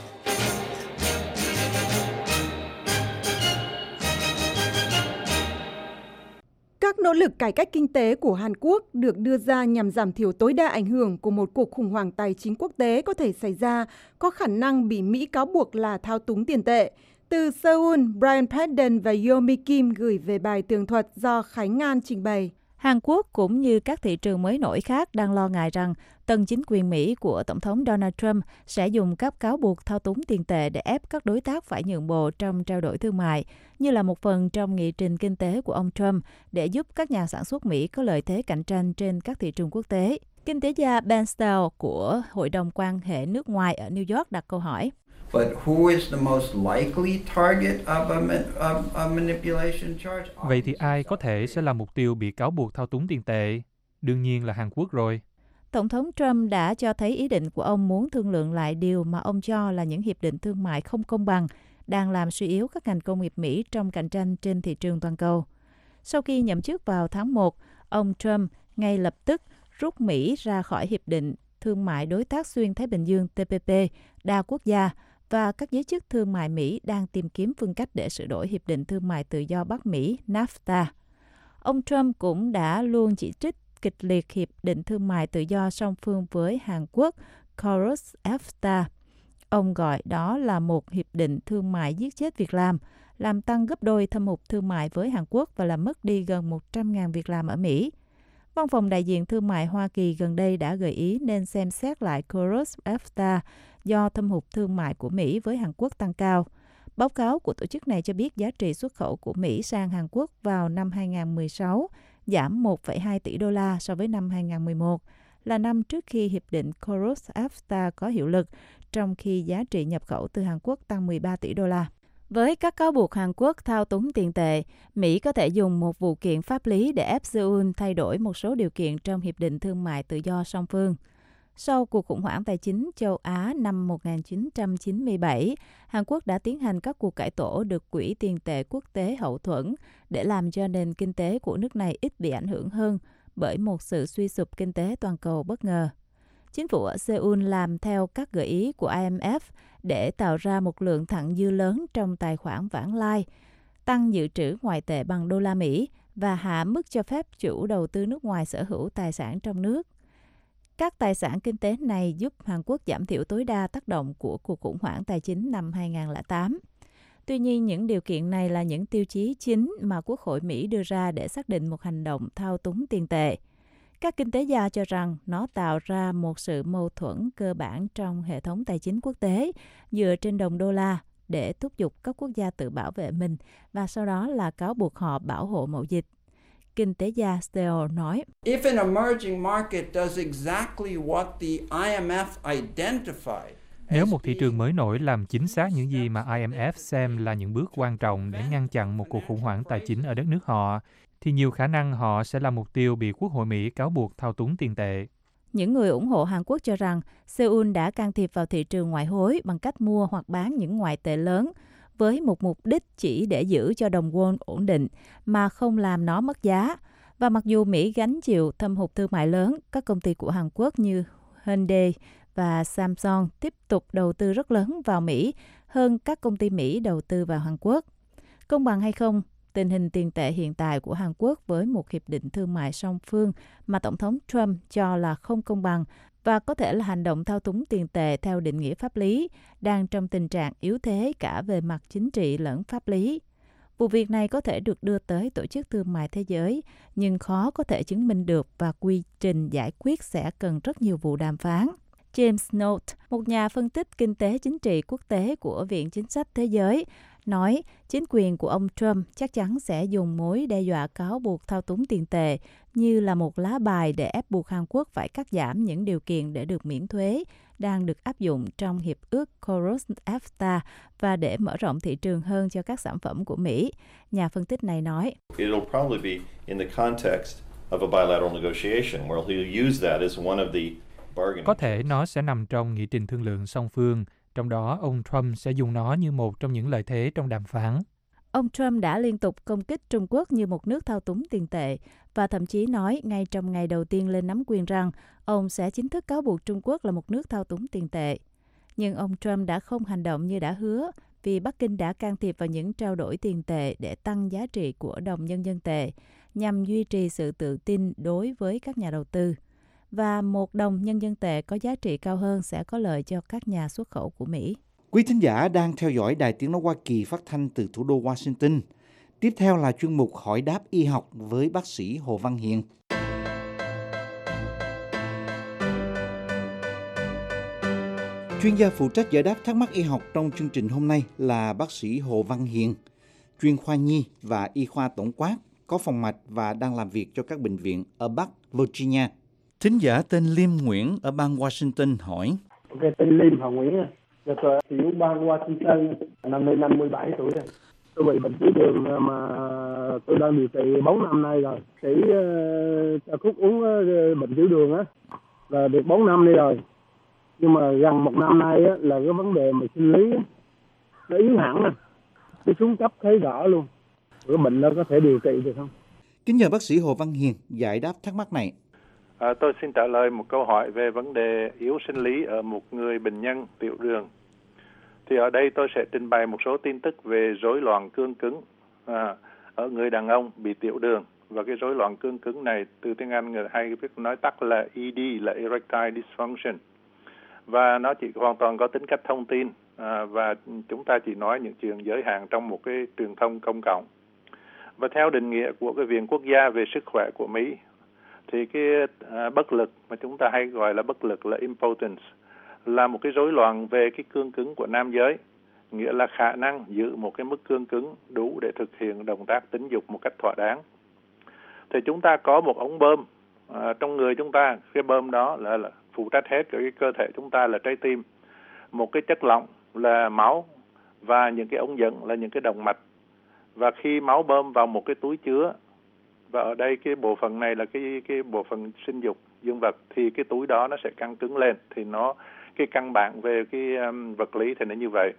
Các nỗ lực cải cách kinh tế của Hàn Quốc được đưa ra nhằm giảm thiểu tối đa ảnh hưởng của một cuộc khủng hoảng tài chính quốc tế có thể xảy ra, có khả năng bị Mỹ cáo buộc là thao túng tiền tệ. Từ Seoul, Brian Padden và Yomi Kim gửi về bài tường thuật do Khánh Ngan trình bày. Hàn Quốc cũng như các thị trường mới nổi khác đang lo ngại rằng tân chính quyền Mỹ của Tổng thống Donald Trump sẽ dùng các cáo buộc thao túng tiền tệ để ép các đối tác phải nhượng bộ trong trao đổi thương mại, như là một phần trong nghị trình kinh tế của ông Trump để giúp các nhà sản xuất Mỹ có lợi thế cạnh tranh trên các thị trường quốc tế. Kinh tế gia Ben Steil của Hội đồng quan hệ nước ngoài ở New York đặt câu hỏi. But who is the most likely target of a, of a manipulation charge? Vậy thì ai có thể sẽ là mục tiêu bị cáo buộc thao túng tiền tệ? Đương nhiên là Hàn Quốc rồi. Tổng thống Trump đã cho thấy ý định của ông muốn thương lượng lại điều mà ông cho là những hiệp định thương mại không công bằng, đang làm suy yếu các ngành công nghiệp Mỹ trong cạnh tranh trên thị trường toàn cầu. Sau khi nhậm chức vào tháng một, ông Trump ngay lập tức rút Mỹ ra khỏi Hiệp định Thương mại Đối tác Xuyên Thái Bình Dương T P P đa quốc gia, và các giới chức thương mại Mỹ đang tìm kiếm phương cách để sửa đổi Hiệp định Thương mại Tự do Bắc Mỹ NAFTA. Ông Trump cũng đã luôn chỉ trích kịch liệt Hiệp định Thương mại Tự do song phương với Hàn Quốc KORUS-EFTA. Ông gọi đó là một hiệp định thương mại giết chết việc làm, làm tăng gấp đôi thâm hụt thương mại với Hàn Quốc và làm mất đi gần một trăm nghìn việc làm ở Mỹ. Văn phòng đại diện thương mại Hoa Kỳ gần đây đã gợi ý nên xem xét lại KORUS-EFTA do thâm hụt thương mại của Mỹ với Hàn Quốc tăng cao. Báo cáo của tổ chức này cho biết giá trị xuất khẩu của Mỹ sang Hàn Quốc vào năm hai không một sáu giảm một phẩy hai tỷ đô la so với năm hai không một một, là năm trước khi hiệp định KORUS-EFTA có hiệu lực, trong khi giá trị nhập khẩu từ Hàn Quốc tăng mười ba tỷ đô la. Với các cáo buộc Hàn Quốc thao túng tiền tệ, Mỹ có thể dùng một vụ kiện pháp lý để ép Seoul thay đổi một số điều kiện trong Hiệp định Thương mại Tự do song phương. Sau cuộc khủng hoảng tài chính châu Á năm một nghìn chín trăm chín mươi bảy, Hàn Quốc đã tiến hành các cuộc cải tổ được Quỹ tiền tệ quốc tế hậu thuẫn để làm cho nền kinh tế của nước này ít bị ảnh hưởng hơn bởi một sự suy sụp kinh tế toàn cầu bất ngờ. Chính phủ ở Seoul làm theo các gợi ý của I M F để tạo ra một lượng thặng dư lớn trong tài khoản vãng lai, tăng dự trữ ngoại tệ bằng đô la Mỹ và hạ mức cho phép chủ đầu tư nước ngoài sở hữu tài sản trong nước. Các tài sản kinh tế này giúp Hàn Quốc giảm thiểu tối đa tác động của cuộc khủng hoảng tài chính năm hai không không tám. Tuy nhiên, những điều kiện này là những tiêu chí chính mà Quốc hội Mỹ đưa ra để xác định một hành động thao túng tiền tệ. Các kinh tế gia cho rằng nó tạo ra một sự mâu thuẫn cơ bản trong hệ thống tài chính quốc tế dựa trên đồng đô la để thúc giục các quốc gia tự bảo vệ mình và sau đó là cáo buộc họ bảo hộ mậu dịch. Kinh tế gia Steele nói, If an emerging market does exactly what the I M F identified, nếu một thị trường mới nổi làm chính xác những gì mà I M F xem là những bước quan trọng để ngăn chặn một cuộc khủng hoảng tài chính ở đất nước họ, thì nhiều khả năng họ sẽ là mục tiêu bị Quốc hội Mỹ cáo buộc thao túng tiền tệ. Những người ủng hộ Hàn Quốc cho rằng Seoul đã can thiệp vào thị trường ngoại hối bằng cách mua hoặc bán những ngoại tệ lớn với một mục đích chỉ để giữ cho đồng won ổn định mà không làm nó mất giá. Và mặc dù Mỹ gánh chịu thâm hụt thương mại lớn, các công ty của Hàn Quốc như Hyundai và Samsung tiếp tục đầu tư rất lớn vào Mỹ hơn các công ty Mỹ đầu tư vào Hàn Quốc. Công bằng hay không? Tình hình tiền tệ hiện tại của Hàn Quốc với một hiệp định thương mại song phương mà Tổng thống Trump cho là không công bằng và có thể là hành động thao túng tiền tệ theo định nghĩa pháp lý, đang trong tình trạng yếu thế cả về mặt chính trị lẫn pháp lý. Vụ việc này có thể được đưa tới Tổ chức Thương mại Thế giới, nhưng khó có thể chứng minh được và quy trình giải quyết sẽ cần rất nhiều vụ đàm phán. James Note, một nhà phân tích kinh tế chính trị quốc tế của Viện Chính sách Thế giới, nói chính quyền của ông Trump chắc chắn sẽ dùng mối đe dọa cáo buộc thao túng tiền tệ như là một lá bài để ép buộc Hàn Quốc phải cắt giảm những điều kiện để được miễn thuế đang được áp dụng trong hiệp ước KORUS-EFTA và để mở rộng thị trường hơn cho các sản phẩm của Mỹ. Nhà phân tích này nói, It'll probably be in the context of a bilateral negotiation where he'll use that as one of the bargaining. Có thể nó sẽ nằm trong nghị trình thương lượng song phương, trong đó ông Trump sẽ dùng nó như một trong những lợi thế trong đàm phán. Ông Trump đã liên tục công kích Trung Quốc như một nước thao túng tiền tệ và thậm chí nói ngay trong ngày đầu tiên lên nắm quyền rằng ông sẽ chính thức cáo buộc Trung Quốc là một nước thao túng tiền tệ. Nhưng ông Trump đã không hành động như đã hứa vì Bắc Kinh đã can thiệp vào những trao đổi tiền tệ để tăng giá trị của đồng nhân dân tệ, nhằm duy trì sự tự tin đối với các nhà đầu tư. Và một đồng nhân dân tệ có giá trị cao hơn sẽ có lợi cho các nhà xuất khẩu của Mỹ. Quý thính giả đang theo dõi Đài Tiếng Nói Hoa Kỳ phát thanh từ thủ đô Washington. Tiếp theo là chuyên mục Hỏi đáp y học với bác sĩ Hồ Văn Hiền. Chuyên gia phụ trách giải đáp thắc mắc y học trong chương trình hôm nay là bác sĩ Hồ Văn Hiền, chuyên khoa nhi và y khoa tổng quát, có phòng mạch và đang làm việc cho các bệnh viện ở Bắc Virginia. Thính giả tên Liêm Nguyễn ở bang Washington hỏi. Ok, tên Liêm Hoàng Nguyễn, là tiểu bang Washington, năm nay năm mươi bảy tuổi rồi. Tôi bị bệnh tiểu đường mà tôi đang điều trị bốn năm nay rồi. Sĩ uh, thuốc uống uh, bệnh tiểu đường á là được bốn năm đi rồi. Nhưng mà gần một năm nay á, là cái vấn đề mà sinh lý á, nó yếu hẳn á, nó xuống cấp thấy rõ luôn. Cái bệnh đó có thể điều trị được không? Kính nhờ bác sĩ Hồ Văn Hiền giải đáp thắc mắc này. À, tôi xin trả lời một câu hỏi về vấn đề yếu sinh lý ở một người bệnh nhân tiểu đường. Thì ở đây tôi sẽ trình bày một số tin tức về rối loạn cương cứng à, ở người đàn ông bị tiểu đường. Và cái rối loạn cương cứng này từ tiếng Anh người hay biết nói tắt là E D, là Erectile Dysfunction. Và nó chỉ hoàn toàn có tính cách thông tin à, và chúng ta chỉ nói những chuyện giới hạn trong một cái truyền thông công cộng. Và theo định nghĩa của cái Viện Quốc gia về sức khỏe của Mỹ thì cái à, bất lực mà chúng ta hay gọi là bất lực là impotence là một cái rối loạn về cái cương cứng của nam giới, nghĩa là khả năng giữ một cái mức cương cứng đủ để thực hiện động tác tính dục một cách thỏa đáng. Thì chúng ta có một ống bơm à, trong người chúng ta, cái bơm đó là, là phụ trách hết cái cơ thể chúng ta là trái tim, một cái chất lỏng là máu và những cái ống dẫn là những cái động mạch. Và khi máu bơm vào một cái túi chứa, và ở đây cái bộ phận này là cái cái bộ phận sinh dục dương vật, thì cái túi đó nó sẽ căng cứng lên, thì nó cái căn bản về cái um, vật lý thì nó như vậy.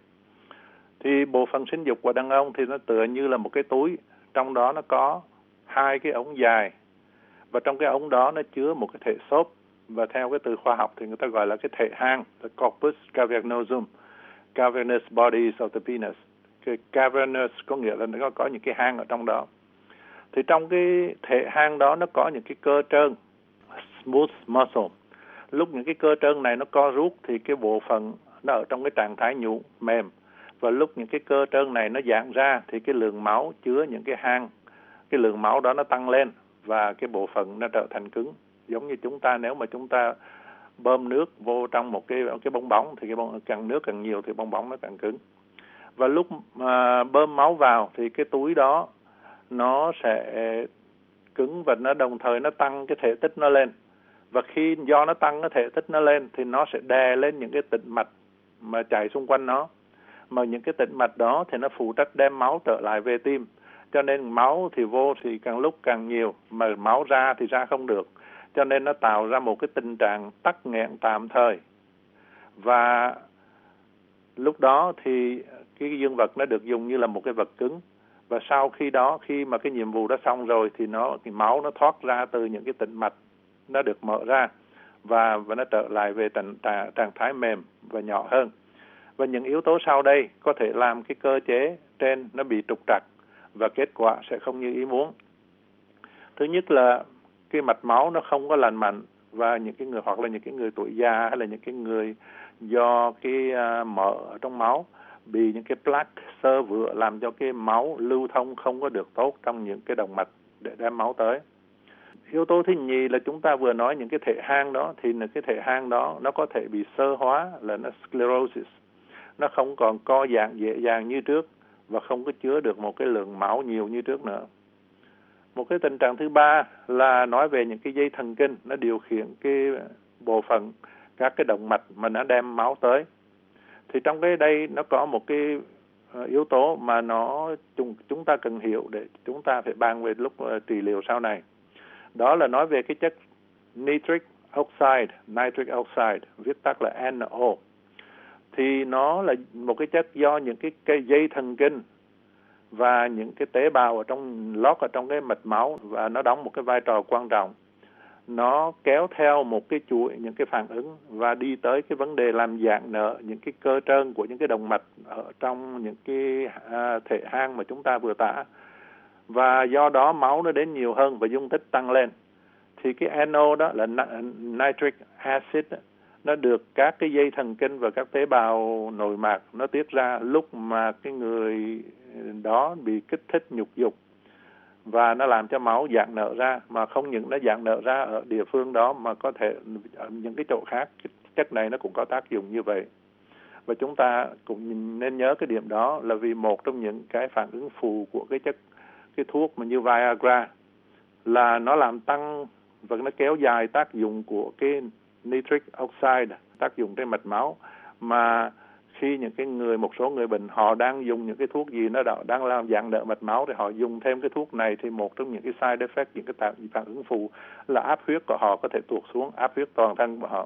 Thì bộ phận sinh dục của đàn ông thì nó tựa như là một cái túi, trong đó nó có hai cái ống dài, và trong cái ống đó nó chứa một cái thể xốp, và theo cái từ khoa học thì người ta gọi là cái thể hang, the corpus cavernosum, cavernous bodies of the penis. Cái cavernous có nghĩa là nó có, có những cái hang ở trong đó. Thì trong cái thể hang đó nó có những cái cơ trơn, smooth muscle. Lúc những cái cơ trơn này nó co rút thì cái bộ phận nó ở trong cái trạng thái nhũn mềm, và lúc những cái cơ trơn này nó giãn ra thì cái lượng máu chứa những cái hang, cái lượng máu đó nó tăng lên và cái bộ phận nó trở thành cứng. Giống như chúng ta nếu mà chúng ta bơm nước vô trong một cái cái bong bóng thì cái bong, càng nước càng nhiều thì bong bóng nó càng cứng. Và lúc mà bơm máu vào thì cái túi đó nó sẽ cứng và nó đồng thời nó tăng cái thể tích nó lên. Và khi do nó tăng cái thể tích nó lên thì nó sẽ đè lên những cái tĩnh mạch mà chảy xung quanh nó. Mà những cái tĩnh mạch đó thì nó phụ trách đem máu trở lại về tim. Cho nên máu thì vô thì càng lúc càng nhiều, mà máu ra thì ra không được. Cho nên nó tạo ra một cái tình trạng tắc nghẽn tạm thời. Và lúc đó thì cái dương vật nó được dùng như là một cái vật cứng. Và sau khi đó, khi mà cái nhiệm vụ đã xong rồi thì nó thì máu nó thoát ra từ những cái tĩnh mạch, nó được mở ra và và nó trở lại về trạng, trạng thái mềm và nhỏ hơn. Và những yếu tố sau đây có thể làm cái cơ chế trên nó bị trục trặc và kết quả sẽ không như ý muốn. Thứ nhất là cái mạch máu nó không có lành mạnh, và những cái người hoặc là những cái người tuổi già hay là những cái người do cái uh, mỡ ở trong máu bị những cái plaque xơ vữa làm cho cái máu lưu thông không có được tốt trong những cái động mạch để đem máu tới. Yếu tố thứ nhì là chúng ta vừa nói những cái thể hang đó, thì là cái thể hang đó nó có thể bị xơ hóa, là nó sclerosis. Nó không còn co giãn dễ dàng như trước và không có chứa được một cái lượng máu nhiều như trước nữa. Một cái tình trạng thứ ba là nói về những cái dây thần kinh, nó điều khiển cái bộ phận các cái động mạch mà nó đem máu tới. Thì trong cái đây nó có một cái yếu tố mà nó chúng, chúng ta cần hiểu để chúng ta phải bàn về lúc uh, trị liệu sau này. Đó là nói về cái chất nitric oxide, nitric oxide, viết tắt là N O. Thì nó là một cái chất do những cái, cái dây thần kinh và những cái tế bào ở trong lót ở trong cái mạch máu, và nó đóng một cái vai trò quan trọng. Nó kéo theo một cái chuỗi những cái phản ứng và đi tới cái vấn đề làm giãn nở những cái cơ trơn của những cái động mạch ở trong những cái à, thể hang mà chúng ta vừa tả. và do đó máu nó đến nhiều hơn và dung tích tăng lên. Thì cái N O đó là nitric acid đó, nó được các cái dây thần kinh và các tế bào nội mạc nó tiết ra lúc mà cái người đó bị kích thích nhục dục, và nó làm cho máu dạng nợ ra, mà không những nó dạng nợ ra ở địa phương đó mà có thể ở những cái chỗ khác chất này nó cũng có tác dụng như vậy. Và chúng ta cũng nên nhớ cái điểm đó là vì một trong những cái phản ứng phụ của cái chất cái thuốc mà như Viagra là nó làm tăng và nó kéo dài tác dụng của cái nitric oxide, tác dụng trên mạch máu, mà khi những cái người một số người bệnh họ đang dùng những cái thuốc gì nó đang làm dạng nợ mạch máu thì họ dùng thêm cái thuốc này, thì một trong những cái side effect, những cái phản ứng phụ là áp huyết của họ có thể tụt xuống, áp huyết toàn thân của họ.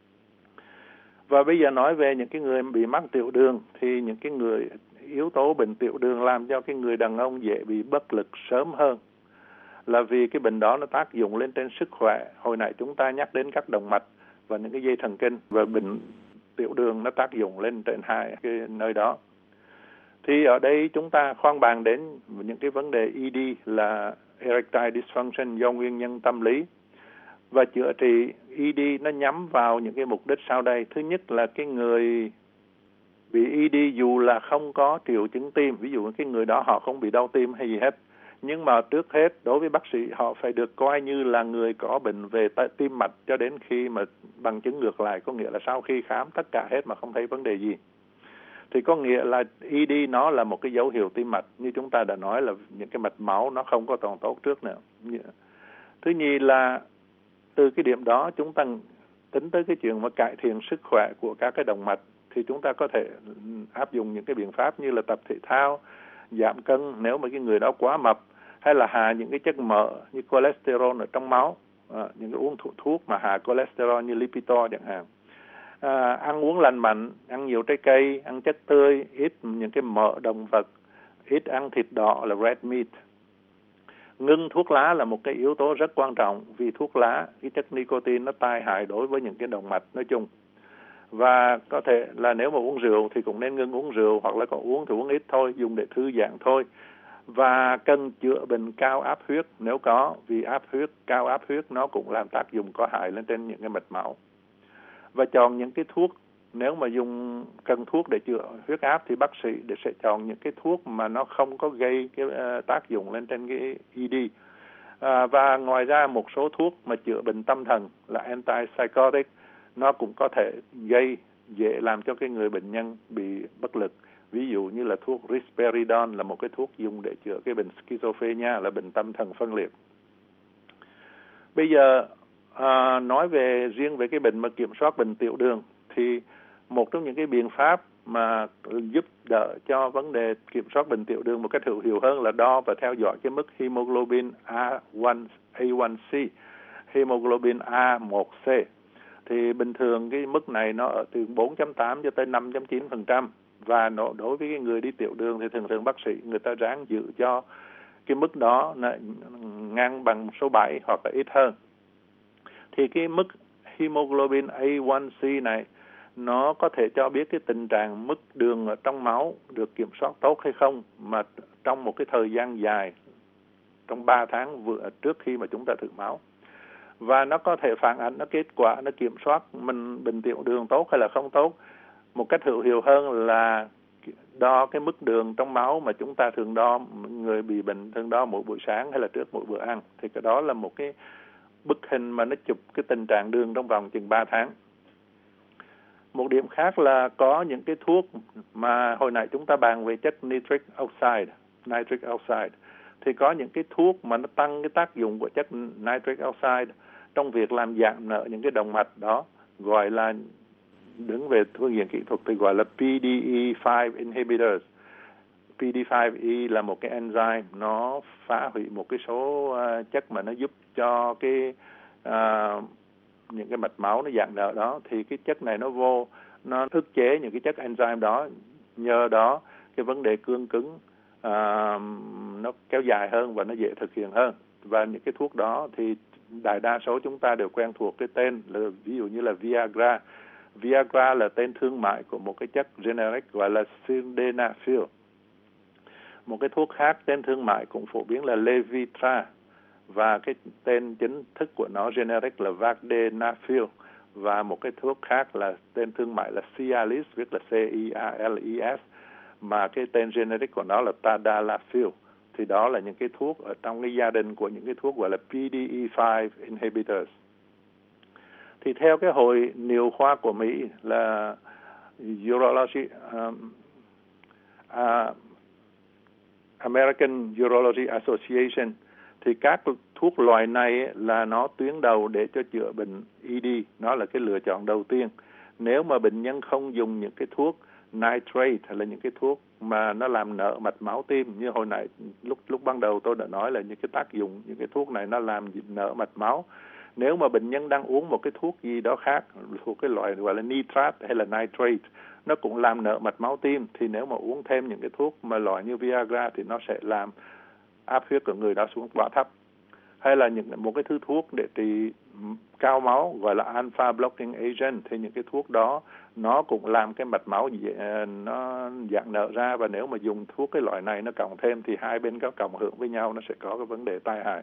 Và bây giờ nói về những cái người bị mắc tiểu đường, thì những cái người yếu tố bệnh tiểu đường làm cho cái người đàn ông dễ bị bất lực sớm hơn, là vì cái bệnh đó nó tác dụng lên trên sức khỏe. Hồi nãy chúng ta nhắc đến các động mạch và những cái dây thần kinh, và bệnh tiểu đường nó tác dụng lên trên hai cái nơi đó. Thì ở đây chúng ta khoan bàn đến những cái vấn đề E D là erectile dysfunction do nguyên nhân tâm lý. Và chữa trị E D nó nhắm vào những cái mục đích sau đây. Thứ nhất là cái người bị E D dù là không có triệu chứng tim, ví dụ cái người đó họ không bị đau tim hay gì hết, nhưng mà trước hết đối với bác sĩ họ phải được coi như là người có bệnh về tim mạch cho đến khi mà bằng chứng ngược lại, có nghĩa là sau khi khám tất cả hết mà không thấy vấn đề gì. Thì có nghĩa là E D nó là một cái dấu hiệu tim mạch, như chúng ta đã nói là những cái mạch máu nó không có còn tốt trước nữa. Thứ nhì là từ cái điểm đó chúng ta tính tới cái chuyện mà cải thiện sức khỏe của các cái động mạch, thì chúng ta có thể áp dụng những cái biện pháp như là tập thể thao, giảm cân nếu mà cái người đó quá mập, hay là hạ những cái chất mỡ như cholesterol ở trong máu, à, những cái uống th- thuốc mà hạ cholesterol như Lipitor chẳng hạn. À, ăn uống lành mạnh, ăn nhiều trái cây, ăn chất tươi, ít những cái mỡ động vật, ít ăn thịt đỏ là red meat. Ngưng thuốc lá là một cái yếu tố rất quan trọng, vì thuốc lá, cái chất nicotine nó tai hại đối với những cái động mạch nói chung. Và có thể là nếu mà uống rượu thì cũng nên ngưng uống rượu, hoặc là có uống thì uống ít thôi, dùng để thư giãn thôi. Và cần chữa bệnh cao áp huyết nếu có, vì áp huyết, cao áp huyết nó cũng làm tác dụng có hại lên trên những cái mạch máu. Và chọn những cái thuốc, nếu mà dùng cần thuốc để chữa huyết áp thì bác sĩ để sẽ chọn những cái thuốc mà nó không có gây cái uh, tác dụng lên trên cái E D. À, và ngoài ra một số thuốc mà chữa bệnh tâm thần là antipsychotic, nó cũng có thể gây dễ làm cho cái người bệnh nhân bị bất lực. Ví dụ như là thuốc risperidone là một cái thuốc dùng để chữa cái bệnh schizophrenia, là bệnh tâm thần phân liệt. Bây giờ à, nói về riêng về cái bệnh mà kiểm soát bệnh tiểu đường, thì một trong những cái biện pháp mà giúp đỡ cho vấn đề kiểm soát bệnh tiểu đường một cách hữu hiệu hơn là đo và theo dõi cái mức hemoglobin A một C, hemoglobin A một C. Thì bình thường cái mức này nó ở từ bốn chấm tám cho tới năm chấm chín phần trăm, và nó đối với cái người đi tiểu đường thì thường thường bác sĩ người ta ráng giữ cho cái mức đó nó ngang bằng số bảy hoặc là ít hơn. Thì cái mức hemoglobin A một C này nó có thể cho biết cái tình trạng mức đường ở trong máu được kiểm soát tốt hay không, mà trong một cái thời gian dài, trong ba tháng vừa trước khi mà chúng ta thử máu. Và nó có thể phản ánh nó kết quả nó kiểm soát mình bệnh tiểu đường tốt hay là không tốt. Một cách hữu hiệu hơn là đo cái mức đường trong máu mà chúng ta thường đo, người bị bệnh thường đo mỗi buổi sáng hay là trước mỗi bữa ăn. Thì cái đó là một cái bức hình mà nó chụp cái tình trạng đường trong vòng chừng ba tháng. Một điểm khác là có những cái thuốc mà hồi nãy chúng ta bàn về chất nitric oxide, nitric oxide. Thì có những cái thuốc mà nó tăng cái tác dụng của chất nitric oxide trong việc làm giảm nợ những cái động mạch đó, gọi là đứng về phương diện kỹ thuật thì gọi là P D E five inhibitors. P D E five E là một cái enzyme, nó phá hủy một cái số uh, chất mà nó giúp cho cái uh, những cái mạch máu nó dạng nợ đó. Thì cái chất này nó vô, nó ức chế những cái chất enzyme đó, nhờ đó cái vấn đề cương cứng uh, nó kéo dài hơn và nó dễ thực hiện hơn. Và những cái thuốc đó thì đại đa số chúng ta đều quen thuộc cái tên, là ví dụ như là Viagra. Viagra là tên thương mại của một cái chất generic gọi là sildenafil. một cái thuốc khác tên thương mại cũng phổ biến là Levitra, và cái tên chính thức của nó generic là Vardenafil, và một cái thuốc khác là tên thương mại là Cialis, viết là C I A L I S, mà cái tên generic của nó là Tadalafil. Thì đó là những cái thuốc ở trong cái gia đình của những cái thuốc gọi là P D E five inhibitors. Thì theo cái hội niệu khoa của Mỹ là Urology, um, uh, American Urology Association, thì các thuốc loại này là nó tuyến đầu để cho chữa bệnh E D, nó là cái lựa chọn đầu tiên. Nếu mà bệnh nhân không dùng những cái thuốc nitrate hay là những cái thuốc mà nó làm nở mạch máu tim, như hồi nãy lúc lúc ban đầu tôi đã nói là những cái tác dụng những cái thuốc này nó làm nở mạch máu. Nếu mà bệnh nhân đang uống một cái thuốc gì đó khác, thuộc cái loại gọi là nitrat hay là nitrate, nó cũng làm nở mạch máu tim, thì nếu mà uống thêm những cái thuốc mà loại như Viagra thì nó sẽ làm áp huyết của người đó xuống quá thấp. Hay là những một cái thứ thuốc để trị cao máu gọi là alpha blocking agent, thì những cái thuốc đó nó cũng làm cái mạch máu nó giãn nở ra, và nếu mà dùng thuốc cái loại này nó cộng thêm thì hai bên có cộng hưởng với nhau, nó sẽ có cái vấn đề tai hại.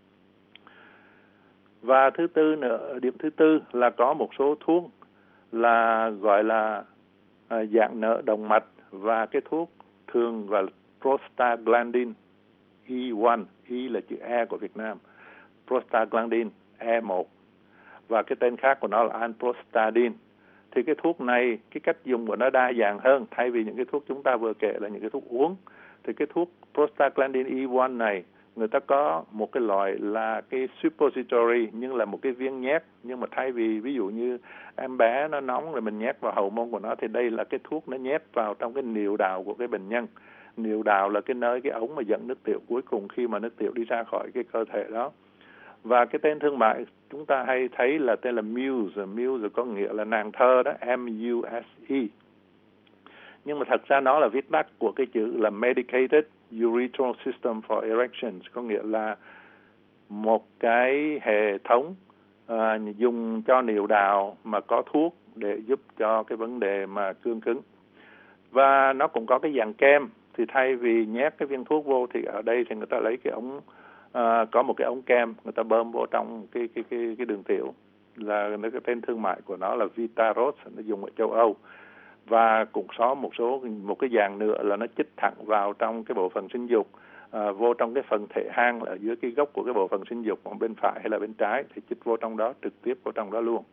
Và thứ tư nữa, điểm thứ tư là có một số thuốc là gọi là à, giãn nở động mạch, và cái thuốc thường gọi là prostaglandin E một, E là chữ E của Việt Nam, prostaglandin E một, và cái tên khác của nó là anprostadin. Thì cái thuốc này, cái cách dùng của nó đa dạng hơn, thay vì những cái thuốc chúng ta vừa kể là những cái thuốc uống, thì cái thuốc prostaglandin E một này người ta có một cái loại là cái suppository, nhưng là một cái viên nhét, nhưng mà thay vì ví dụ như em bé nó nóng rồi mình nhét vào hậu môn của nó, thì đây là cái thuốc nó nhét vào trong cái niệu đạo của cái bệnh nhân. Niệu đạo là cái nơi cái ống mà dẫn nước tiểu cuối cùng khi mà nước tiểu đi ra khỏi cái cơ thể đó. Và cái tên thương mại chúng ta hay thấy là tên là Muse, Muse có nghĩa là nàng thơ đó, M U S E. Nhưng mà thật ra nó là viết tắt của cái chữ là Medicated Urethral System for Erections, có nghĩa là một cái hệ thống uh, dùng cho niệu đạo mà có thuốc để giúp cho cái vấn đề mà cương cứng. Và nó cũng có cái dạng kem, thì thay vì nhét cái viên thuốc vô thì ở đây thì người ta lấy cái ống, uh, có một cái ống kem người ta bơm vô trong cái cái cái cái đường tiểu, là cái tên thương mại của nó là Vitaros, nó dùng ở châu Âu. Và cũng có một số một cái dạng nữa là nó chích thẳng vào trong cái bộ phận sinh dục, à, vô trong cái phần thể hang ở dưới cái gốc của cái bộ phận sinh dục, còn bên phải hay là bên trái thì chích vô trong đó, trực tiếp vào trong đó luôn.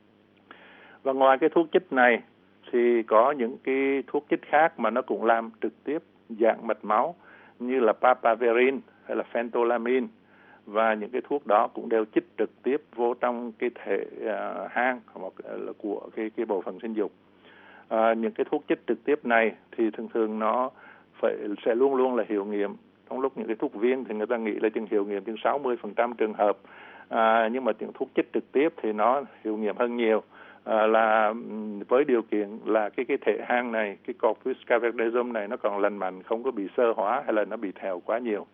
Và ngoài cái thuốc chích này thì có những cái thuốc chích khác mà nó cũng làm trực tiếp dạng mạch máu, như là papaverin hay là phentolamine, và những cái thuốc đó cũng đều chích trực tiếp vô trong cái thể uh, hang hoặc là của cái cái bộ phận sinh dục. À, những cái thuốc chích trực tiếp này thì thường thường nó phải sẽ luôn luôn là hiệu nghiệm. Trong lúc những cái thuốc viên thì người ta nghĩ là chừng hiệu nghiệm chừng sáu mươi phần trăm trường hợp, à, nhưng mà những thuốc chích trực tiếp thì nó hiệu nghiệm hơn nhiều, à, là với điều kiện là cái cái thể hang này, cái corpus cavernosum này nó còn lành mạnh, không có bị xơ hóa hay là nó bị thèo quá nhiều.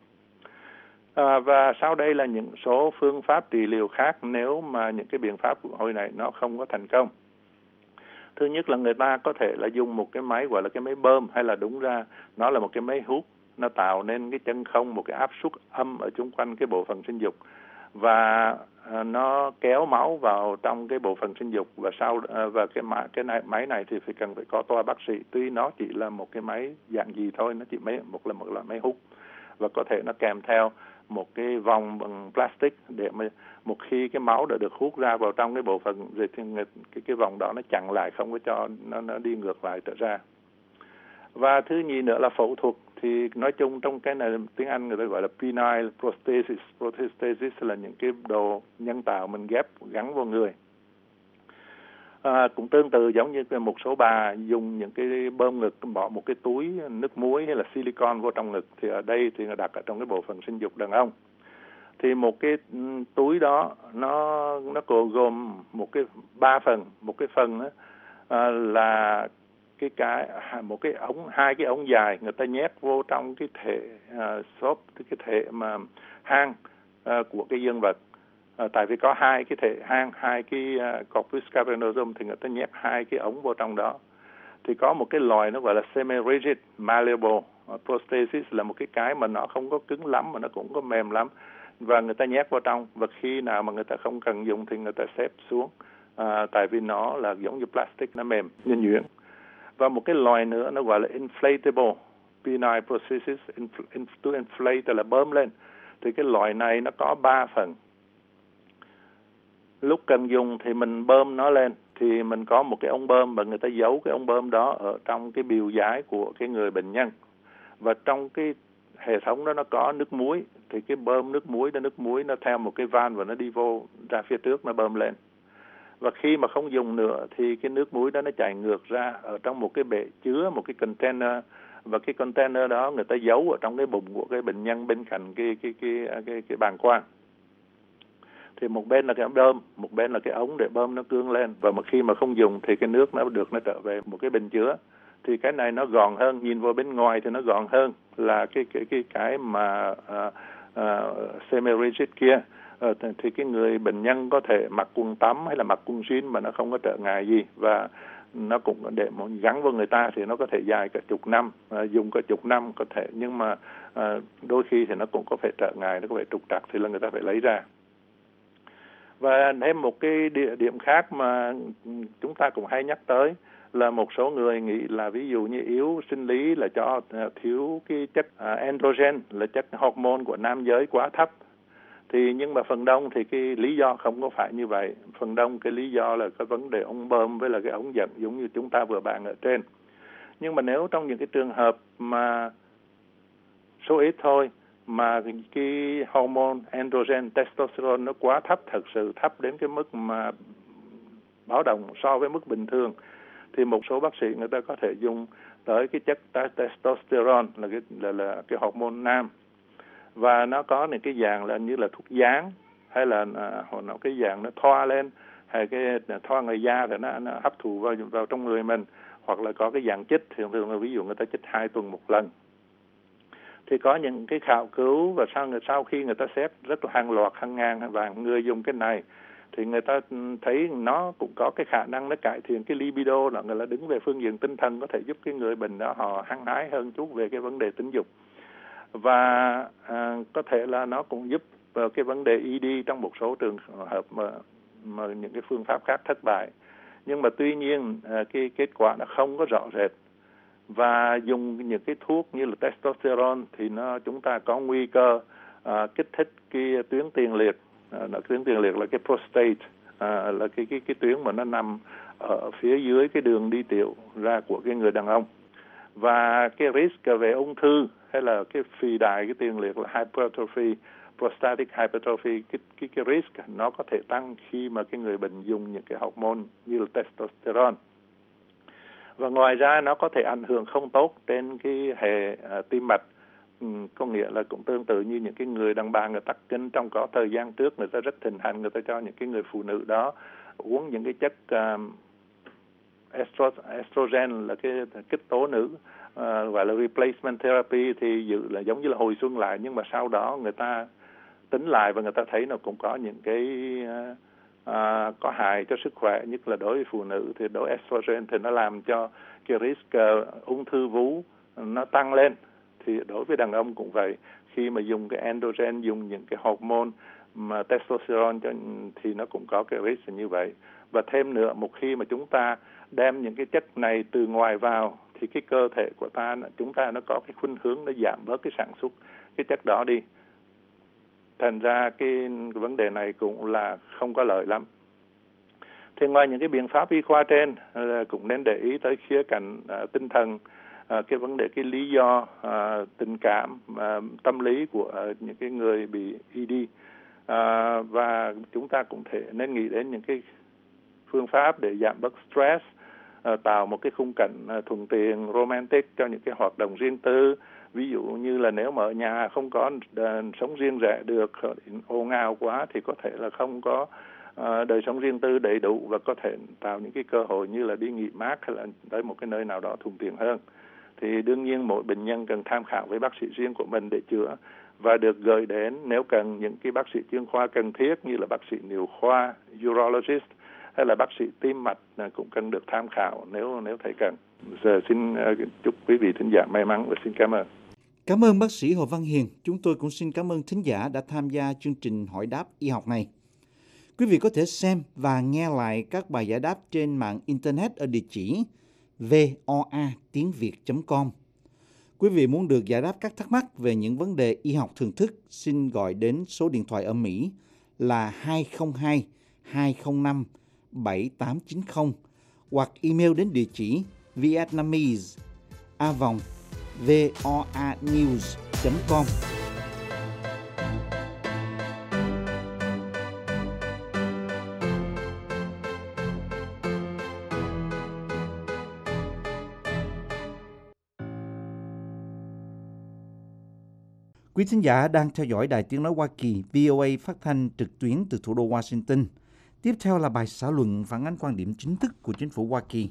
À, và sau đây là những số phương pháp trị liệu khác nếu mà những cái biện pháp của hồi này nó không có thành công. Thứ nhất là người ta có thể là dùng một cái máy gọi là cái máy bơm, hay là đúng ra nó là một cái máy hút, nó tạo nên cái chân không, một cái áp suất âm ở chung quanh cái bộ phận sinh dục, và à, nó kéo máu vào trong cái bộ phận sinh dục. Và sau à, và cái máy cái này, máy này thì phải cần phải có toa bác sĩ, tuy nó chỉ là một cái máy dạng gì thôi, nó chỉ mấy một là một là máy hút, và có thể nó kèm theo một cái vòng bằng plastic để mà một khi cái máu đã được hút ra vào trong cái bộ phận rồi thì cái cái vòng đó nó chặn lại, không có cho nó nó đi ngược lại trở ra. Và thứ nhì nữa là phẫu thuật, thì nói chung trong cái này tiếng Anh người ta gọi là penile prosthesis. Prosthesis là những cái đồ nhân tạo mình ghép gắn vào người. À, cũng tương tự giống như một số bà dùng những cái bơm ngực, bỏ một cái túi nước muối hay là silicon vô trong ngực, thì ở đây thì đặt ở trong cái bộ phận sinh dục đàn ông. Thì một cái túi đó nó nó gồm một cái ba phần, một cái phần đó, à, là cái cái một cái ống, hai cái ống dài người ta nhét vô trong cái thể uh, xốp, cái thể mà hang uh, của cái dương vật. À, tại vì có hai cái thể hang, hai cái uh, corpus cavernosum, thì người ta nhét hai cái ống vô trong đó. Thì có một cái loại nó gọi là semi-rigid malleable Prosthesis là một cái cái mà nó không có cứng lắm mà nó cũng có mềm lắm, và người ta nhét vào trong, và khi nào mà người ta không cần dùng thì người ta xếp xuống, à, tại vì nó là giống như plastic, nó mềm, nhân nhuyễn. Và một cái loại nữa nó gọi là inflatable penile prosthesis, inf, to inflate là bơm lên. Thì cái loại này nó có ba phần. Lúc cần dùng thì mình bơm nó lên, thì mình có một cái ống bơm và người ta giấu cái ống bơm đó ở trong cái bìu giái của cái người bệnh nhân. Và trong cái hệ thống đó nó có nước muối, thì cái bơm nước muối đó, nước muối nó theo một cái van và nó đi vô ra phía trước, nó bơm lên. Và khi mà không dùng nữa thì cái nước muối đó nó chảy ngược ra ở trong một cái bể chứa, một cái container, và cái container đó người ta giấu ở trong cái bụng của cái bệnh nhân bên cạnh cái cái cái cái cái, cái bàng quang. Thì một bên là cái ống bơm, một bên là cái ống để bơm nó cương lên, và mà khi mà không dùng thì cái nước nó được nó trở về một cái bình chứa. Thì cái này nó gọn hơn, nhìn vào bên ngoài thì nó gọn hơn là cái cái cái cái mà uh, uh, semi-rigid kia. Uh, thì cái người bệnh nhân có thể mặc quần tắm hay là mặc quần jean mà nó không có trở ngại gì, và nó cũng để mà gắn vào người ta thì nó có thể dài cả chục năm, uh, dùng cả chục năm có thể, nhưng mà uh, đôi khi thì nó cũng có thể trở ngại, nó có thể trục trặc thì là người ta phải lấy ra. Và thêm một cái địa điểm khác mà chúng ta cũng hay nhắc tới là một số người nghĩ là ví dụ như yếu sinh lý là cho thiếu cái chất uh, androgen, là chất hormone của nam giới quá thấp. Thì nhưng mà phần đông thì cái lý do không có phải như vậy. Phần đông cái lý do là cái vấn đề ống bơm với là cái ống dẫn, giống như chúng ta vừa bàn ở trên. Nhưng mà nếu trong những cái trường hợp mà số ít thôi, mà cái hormone androgen, testosterone nó quá thấp, thật sự thấp đến cái mức mà báo động so với mức bình thường, thì một số bác sĩ người ta có thể dùng tới cái chất testosterone, là cái là, là cái hormone nam, và nó có những cái dạng là như là thuốc dán, hay là hoặc nó cái dạng nó thoa lên, hay cái thoa ngoài da để nó, nó hấp thụ vào vào trong người mình, hoặc là có cái dạng chích, thường thường là ví dụ người ta chích hai tuần một lần. Thì có những cái khảo cứu, và sau sau khi người ta xét rất là hàng loạt, hàng ngàn hàng vạn người dùng cái này, thì người ta thấy nó cũng có cái khả năng nó cải thiện cái libido, là người ta đứng về phương diện tinh thần, có thể giúp cái người bệnh đó họ hăng hái hơn chút về cái vấn đề tính dục. Và à, có thể là nó cũng giúp vào cái vấn đề e đê trong một số trường hợp mà, mà những cái phương pháp khác thất bại. Nhưng mà tuy nhiên à, cái kết quả nó không có rõ rệt. Và dùng những cái thuốc như là testosterone thì nó chúng ta có nguy cơ à, kích thích cái tuyến tiền liệt. À, tuyến tiền liệt là cái prostate, à, là cái cái cái tuyến mà nó nằm ở phía dưới cái đường đi tiểu ra của cái người đàn ông. Và cái risk về ung thư hay là cái phì đại cái tiền liệt là hypertrophy, prostatic hypertrophy, cái cái cái risk nó có thể tăng khi mà cái người bệnh dùng những cái hormone như là testosterone. Và ngoài ra nó có thể ảnh hưởng không tốt đến cái hệ uh, tim mạch. Ừ, có nghĩa là cũng tương tự như những cái người đàn bà người tắc kinh trong có thời gian trước, người ta rất thịnh hành, người ta cho những cái người phụ nữ đó uống những cái chất um, estro, estrogen, là cái kích tố nữ, uh, gọi là replacement therapy, thì dự là giống như là hồi xuân lại, nhưng mà sau đó người ta tính lại và người ta thấy nó cũng có những cái uh, À, có hại cho sức khỏe, nhất là đối với phụ nữ. Thì đối estrogen thì nó làm cho cái risk uh, ung thư vú nó tăng lên. Thì đối với đàn ông cũng vậy, khi mà dùng cái androgen, dùng những cái hormone mà testosterone cho, thì nó cũng có cái risk như vậy. Và thêm nữa, một khi mà chúng ta đem những cái chất này từ ngoài vào thì cái cơ thể của ta, chúng ta nó có cái khuynh hướng nó giảm bớt cái sản xuất cái chất đó đi. Thành ra cái vấn đề này cũng là không có lợi lắm. Thì ngoài những cái biện pháp y khoa trên, cũng nên để ý tới khía cạnh uh, tinh thần, uh, cái vấn đề cái lý do uh, tình cảm, uh, tâm lý của uh, những cái người bị e đê. Uh, và chúng ta cũng thể nên nghĩ đến những cái phương pháp để giảm bớt stress, uh, tạo một cái khung cảnh uh, thuận tiện, romantic cho những cái hoạt động riêng tư. Ví dụ như là nếu mà ở nhà không có uh, sống riêng rẽ được, ồn ào quá thì có thể là không có uh, đời sống riêng tư đầy đủ, và có thể tạo những cái cơ hội như là đi nghỉ mát hay là tới một cái nơi nào đó thuận tiện hơn. Thì đương nhiên mỗi bệnh nhân cần tham khảo với bác sĩ riêng của mình để chữa, và được gửi đến nếu cần những cái bác sĩ chuyên khoa cần thiết như là bác sĩ niệu khoa, urologist, hay là bác sĩ tim mạch cũng cần được tham khảo nếu nếu thấy cần. Giờ xin chúc quý vị thính giả may mắn và xin cảm ơn. Cảm ơn bác sĩ Hồ Văn Hiền. Chúng tôi cũng xin cảm ơn thính giả đã tham gia chương trình hỏi đáp y học này. Quý vị có thể xem và nghe lại các bài giải đáp trên mạng Internet ở địa chỉ voa tiếng việt chấm com. Quý vị muốn được giải đáp các thắc mắc về những vấn đề y học thường thức, xin gọi đến số điện thoại ở Mỹ là hai không hai hai không năm bảy tám chín không hoặc email đến địa chỉ vietnamese a vòng voanews chấm com. Quý thính giả đang theo dõi Đài Tiếng Nói Hoa Kỳ vê o a phát thanh trực tuyến từ thủ đô Washington. Tiếp theo là bài xã luận phản ánh quan điểm chính thức của chính phủ Hoa Kỳ.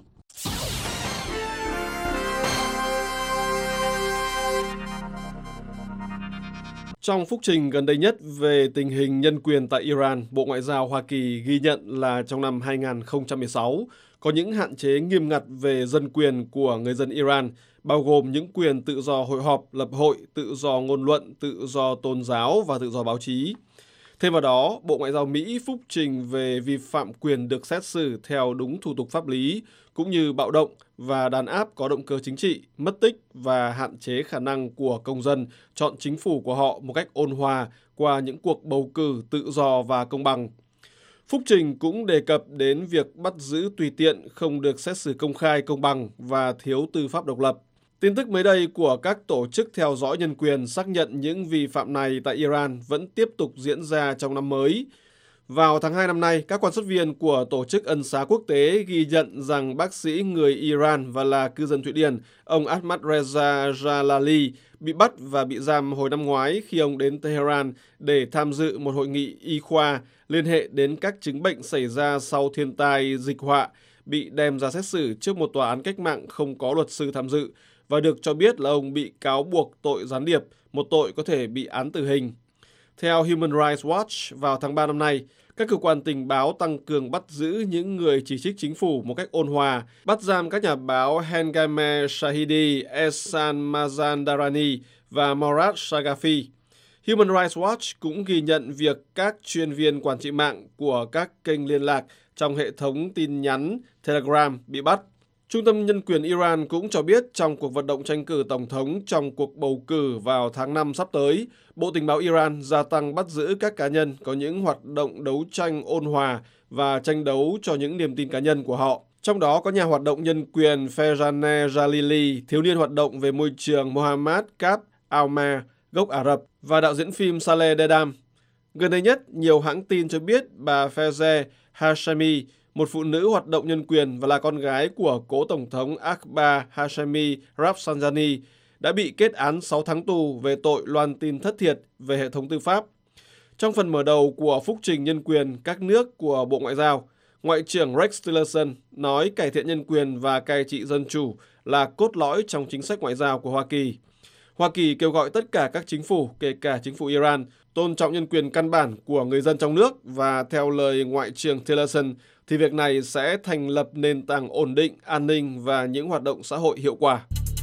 Trong phúc trình gần đây nhất về tình hình nhân quyền tại Iran, Bộ Ngoại giao Hoa Kỳ ghi nhận là trong năm hai không một sáu có những hạn chế nghiêm ngặt về dân quyền của người dân Iran, bao gồm những quyền tự do hội họp, lập hội, tự do ngôn luận, tự do tôn giáo và tự do báo chí. Thêm vào đó, Bộ Ngoại giao Mỹ phúc trình về vi phạm quyền được xét xử theo đúng thủ tục pháp lý, cũng như bạo động và đàn áp có động cơ chính trị, mất tích và hạn chế khả năng của công dân chọn chính phủ của họ một cách ôn hòa qua những cuộc bầu cử tự do và công bằng. Phúc trình cũng đề cập đến việc bắt giữ tùy tiện không được xét xử công khai, công bằng và thiếu tư pháp độc lập. Tin tức mới đây của các tổ chức theo dõi nhân quyền xác nhận những vi phạm này tại Iran vẫn tiếp tục diễn ra trong năm mới. Vào tháng hai năm nay, các quan sát viên của Tổ chức Ân xá Quốc tế ghi nhận rằng bác sĩ người Iran và là cư dân Thụy Điển, ông Ahmad Reza Jalali, bị bắt và bị giam hồi năm ngoái khi ông đến Tehran để tham dự một hội nghị y khoa liên hệ đến các chứng bệnh xảy ra sau thiên tai dịch họa, bị đem ra xét xử trước một tòa án cách mạng không có luật sư tham dự, và được cho biết là ông bị cáo buộc tội gián điệp, một tội có thể bị án tử hình. Theo Human Rights Watch, vào tháng ba năm nay, các cơ quan tình báo tăng cường bắt giữ những người chỉ trích chính phủ một cách ôn hòa, bắt giam các nhà báo Hengame Shahidi, Ehsan Mazandarani và Morad Shagafi. Human Rights Watch cũng ghi nhận việc các chuyên viên quản trị mạng của các kênh liên lạc trong hệ thống tin nhắn Telegram bị bắt. Trung tâm Nhân quyền Iran cũng cho biết trong cuộc vận động tranh cử tổng thống trong cuộc bầu cử vào tháng năm sắp tới, Bộ Tình báo Iran gia tăng bắt giữ các cá nhân có những hoạt động đấu tranh ôn hòa và tranh đấu cho những niềm tin cá nhân của họ. Trong đó có nhà hoạt động nhân quyền Ferzaneh Jalili, thiếu niên hoạt động về môi trường Mohammad Kab Alma, gốc Ả Rập, và đạo diễn phim Saleh Dedam. Gần đây nhất, nhiều hãng tin cho biết bà Fezeh Hashemi, một phụ nữ hoạt động nhân quyền và là con gái của cố Tổng thống Akbar Hashemi Rafsanjani, đã bị kết án sáu tháng tù về tội loan tin thất thiệt về hệ thống tư pháp. Trong phần mở đầu của phúc trình nhân quyền các nước của Bộ Ngoại giao, Ngoại trưởng Rex Tillerson nói cải thiện nhân quyền và cai trị dân chủ là cốt lõi trong chính sách ngoại giao của Hoa Kỳ. Hoa Kỳ kêu gọi tất cả các chính phủ, kể cả chính phủ Iran, tôn trọng nhân quyền căn bản của người dân trong nước, và theo lời Ngoại trưởng Tillerson, thì việc này sẽ thành lập nền tảng ổn định, an ninh và những hoạt động xã hội hiệu quả.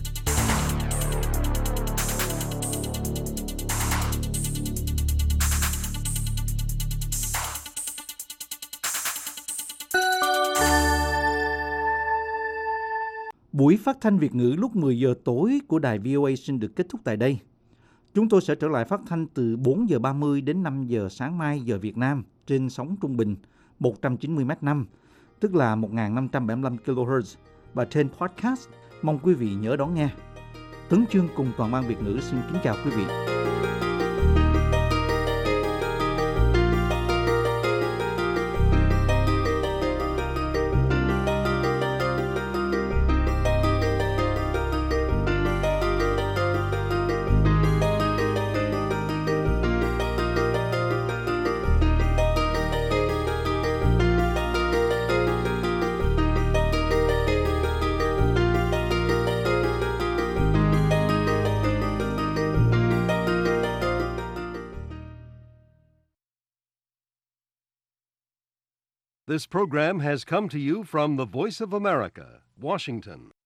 Buổi phát thanh Việt ngữ lúc mười giờ tối của đài vê o a xin được kết thúc tại đây. Chúng tôi sẽ trở lại phát thanh từ bốn giờ ba mươi đến năm giờ sáng mai giờ Việt Nam trên sóng trung bình một trăm chín mươi mét năm, tức là một nghìn năm trăm bảy mươi lăm ki lô héc, và trên podcast. Mong quý vị nhớ đón nghe. Tấn Chương cùng toàn ban Việt ngữ xin kính chào quý vị. This program has come to you from the Voice of America, Washington.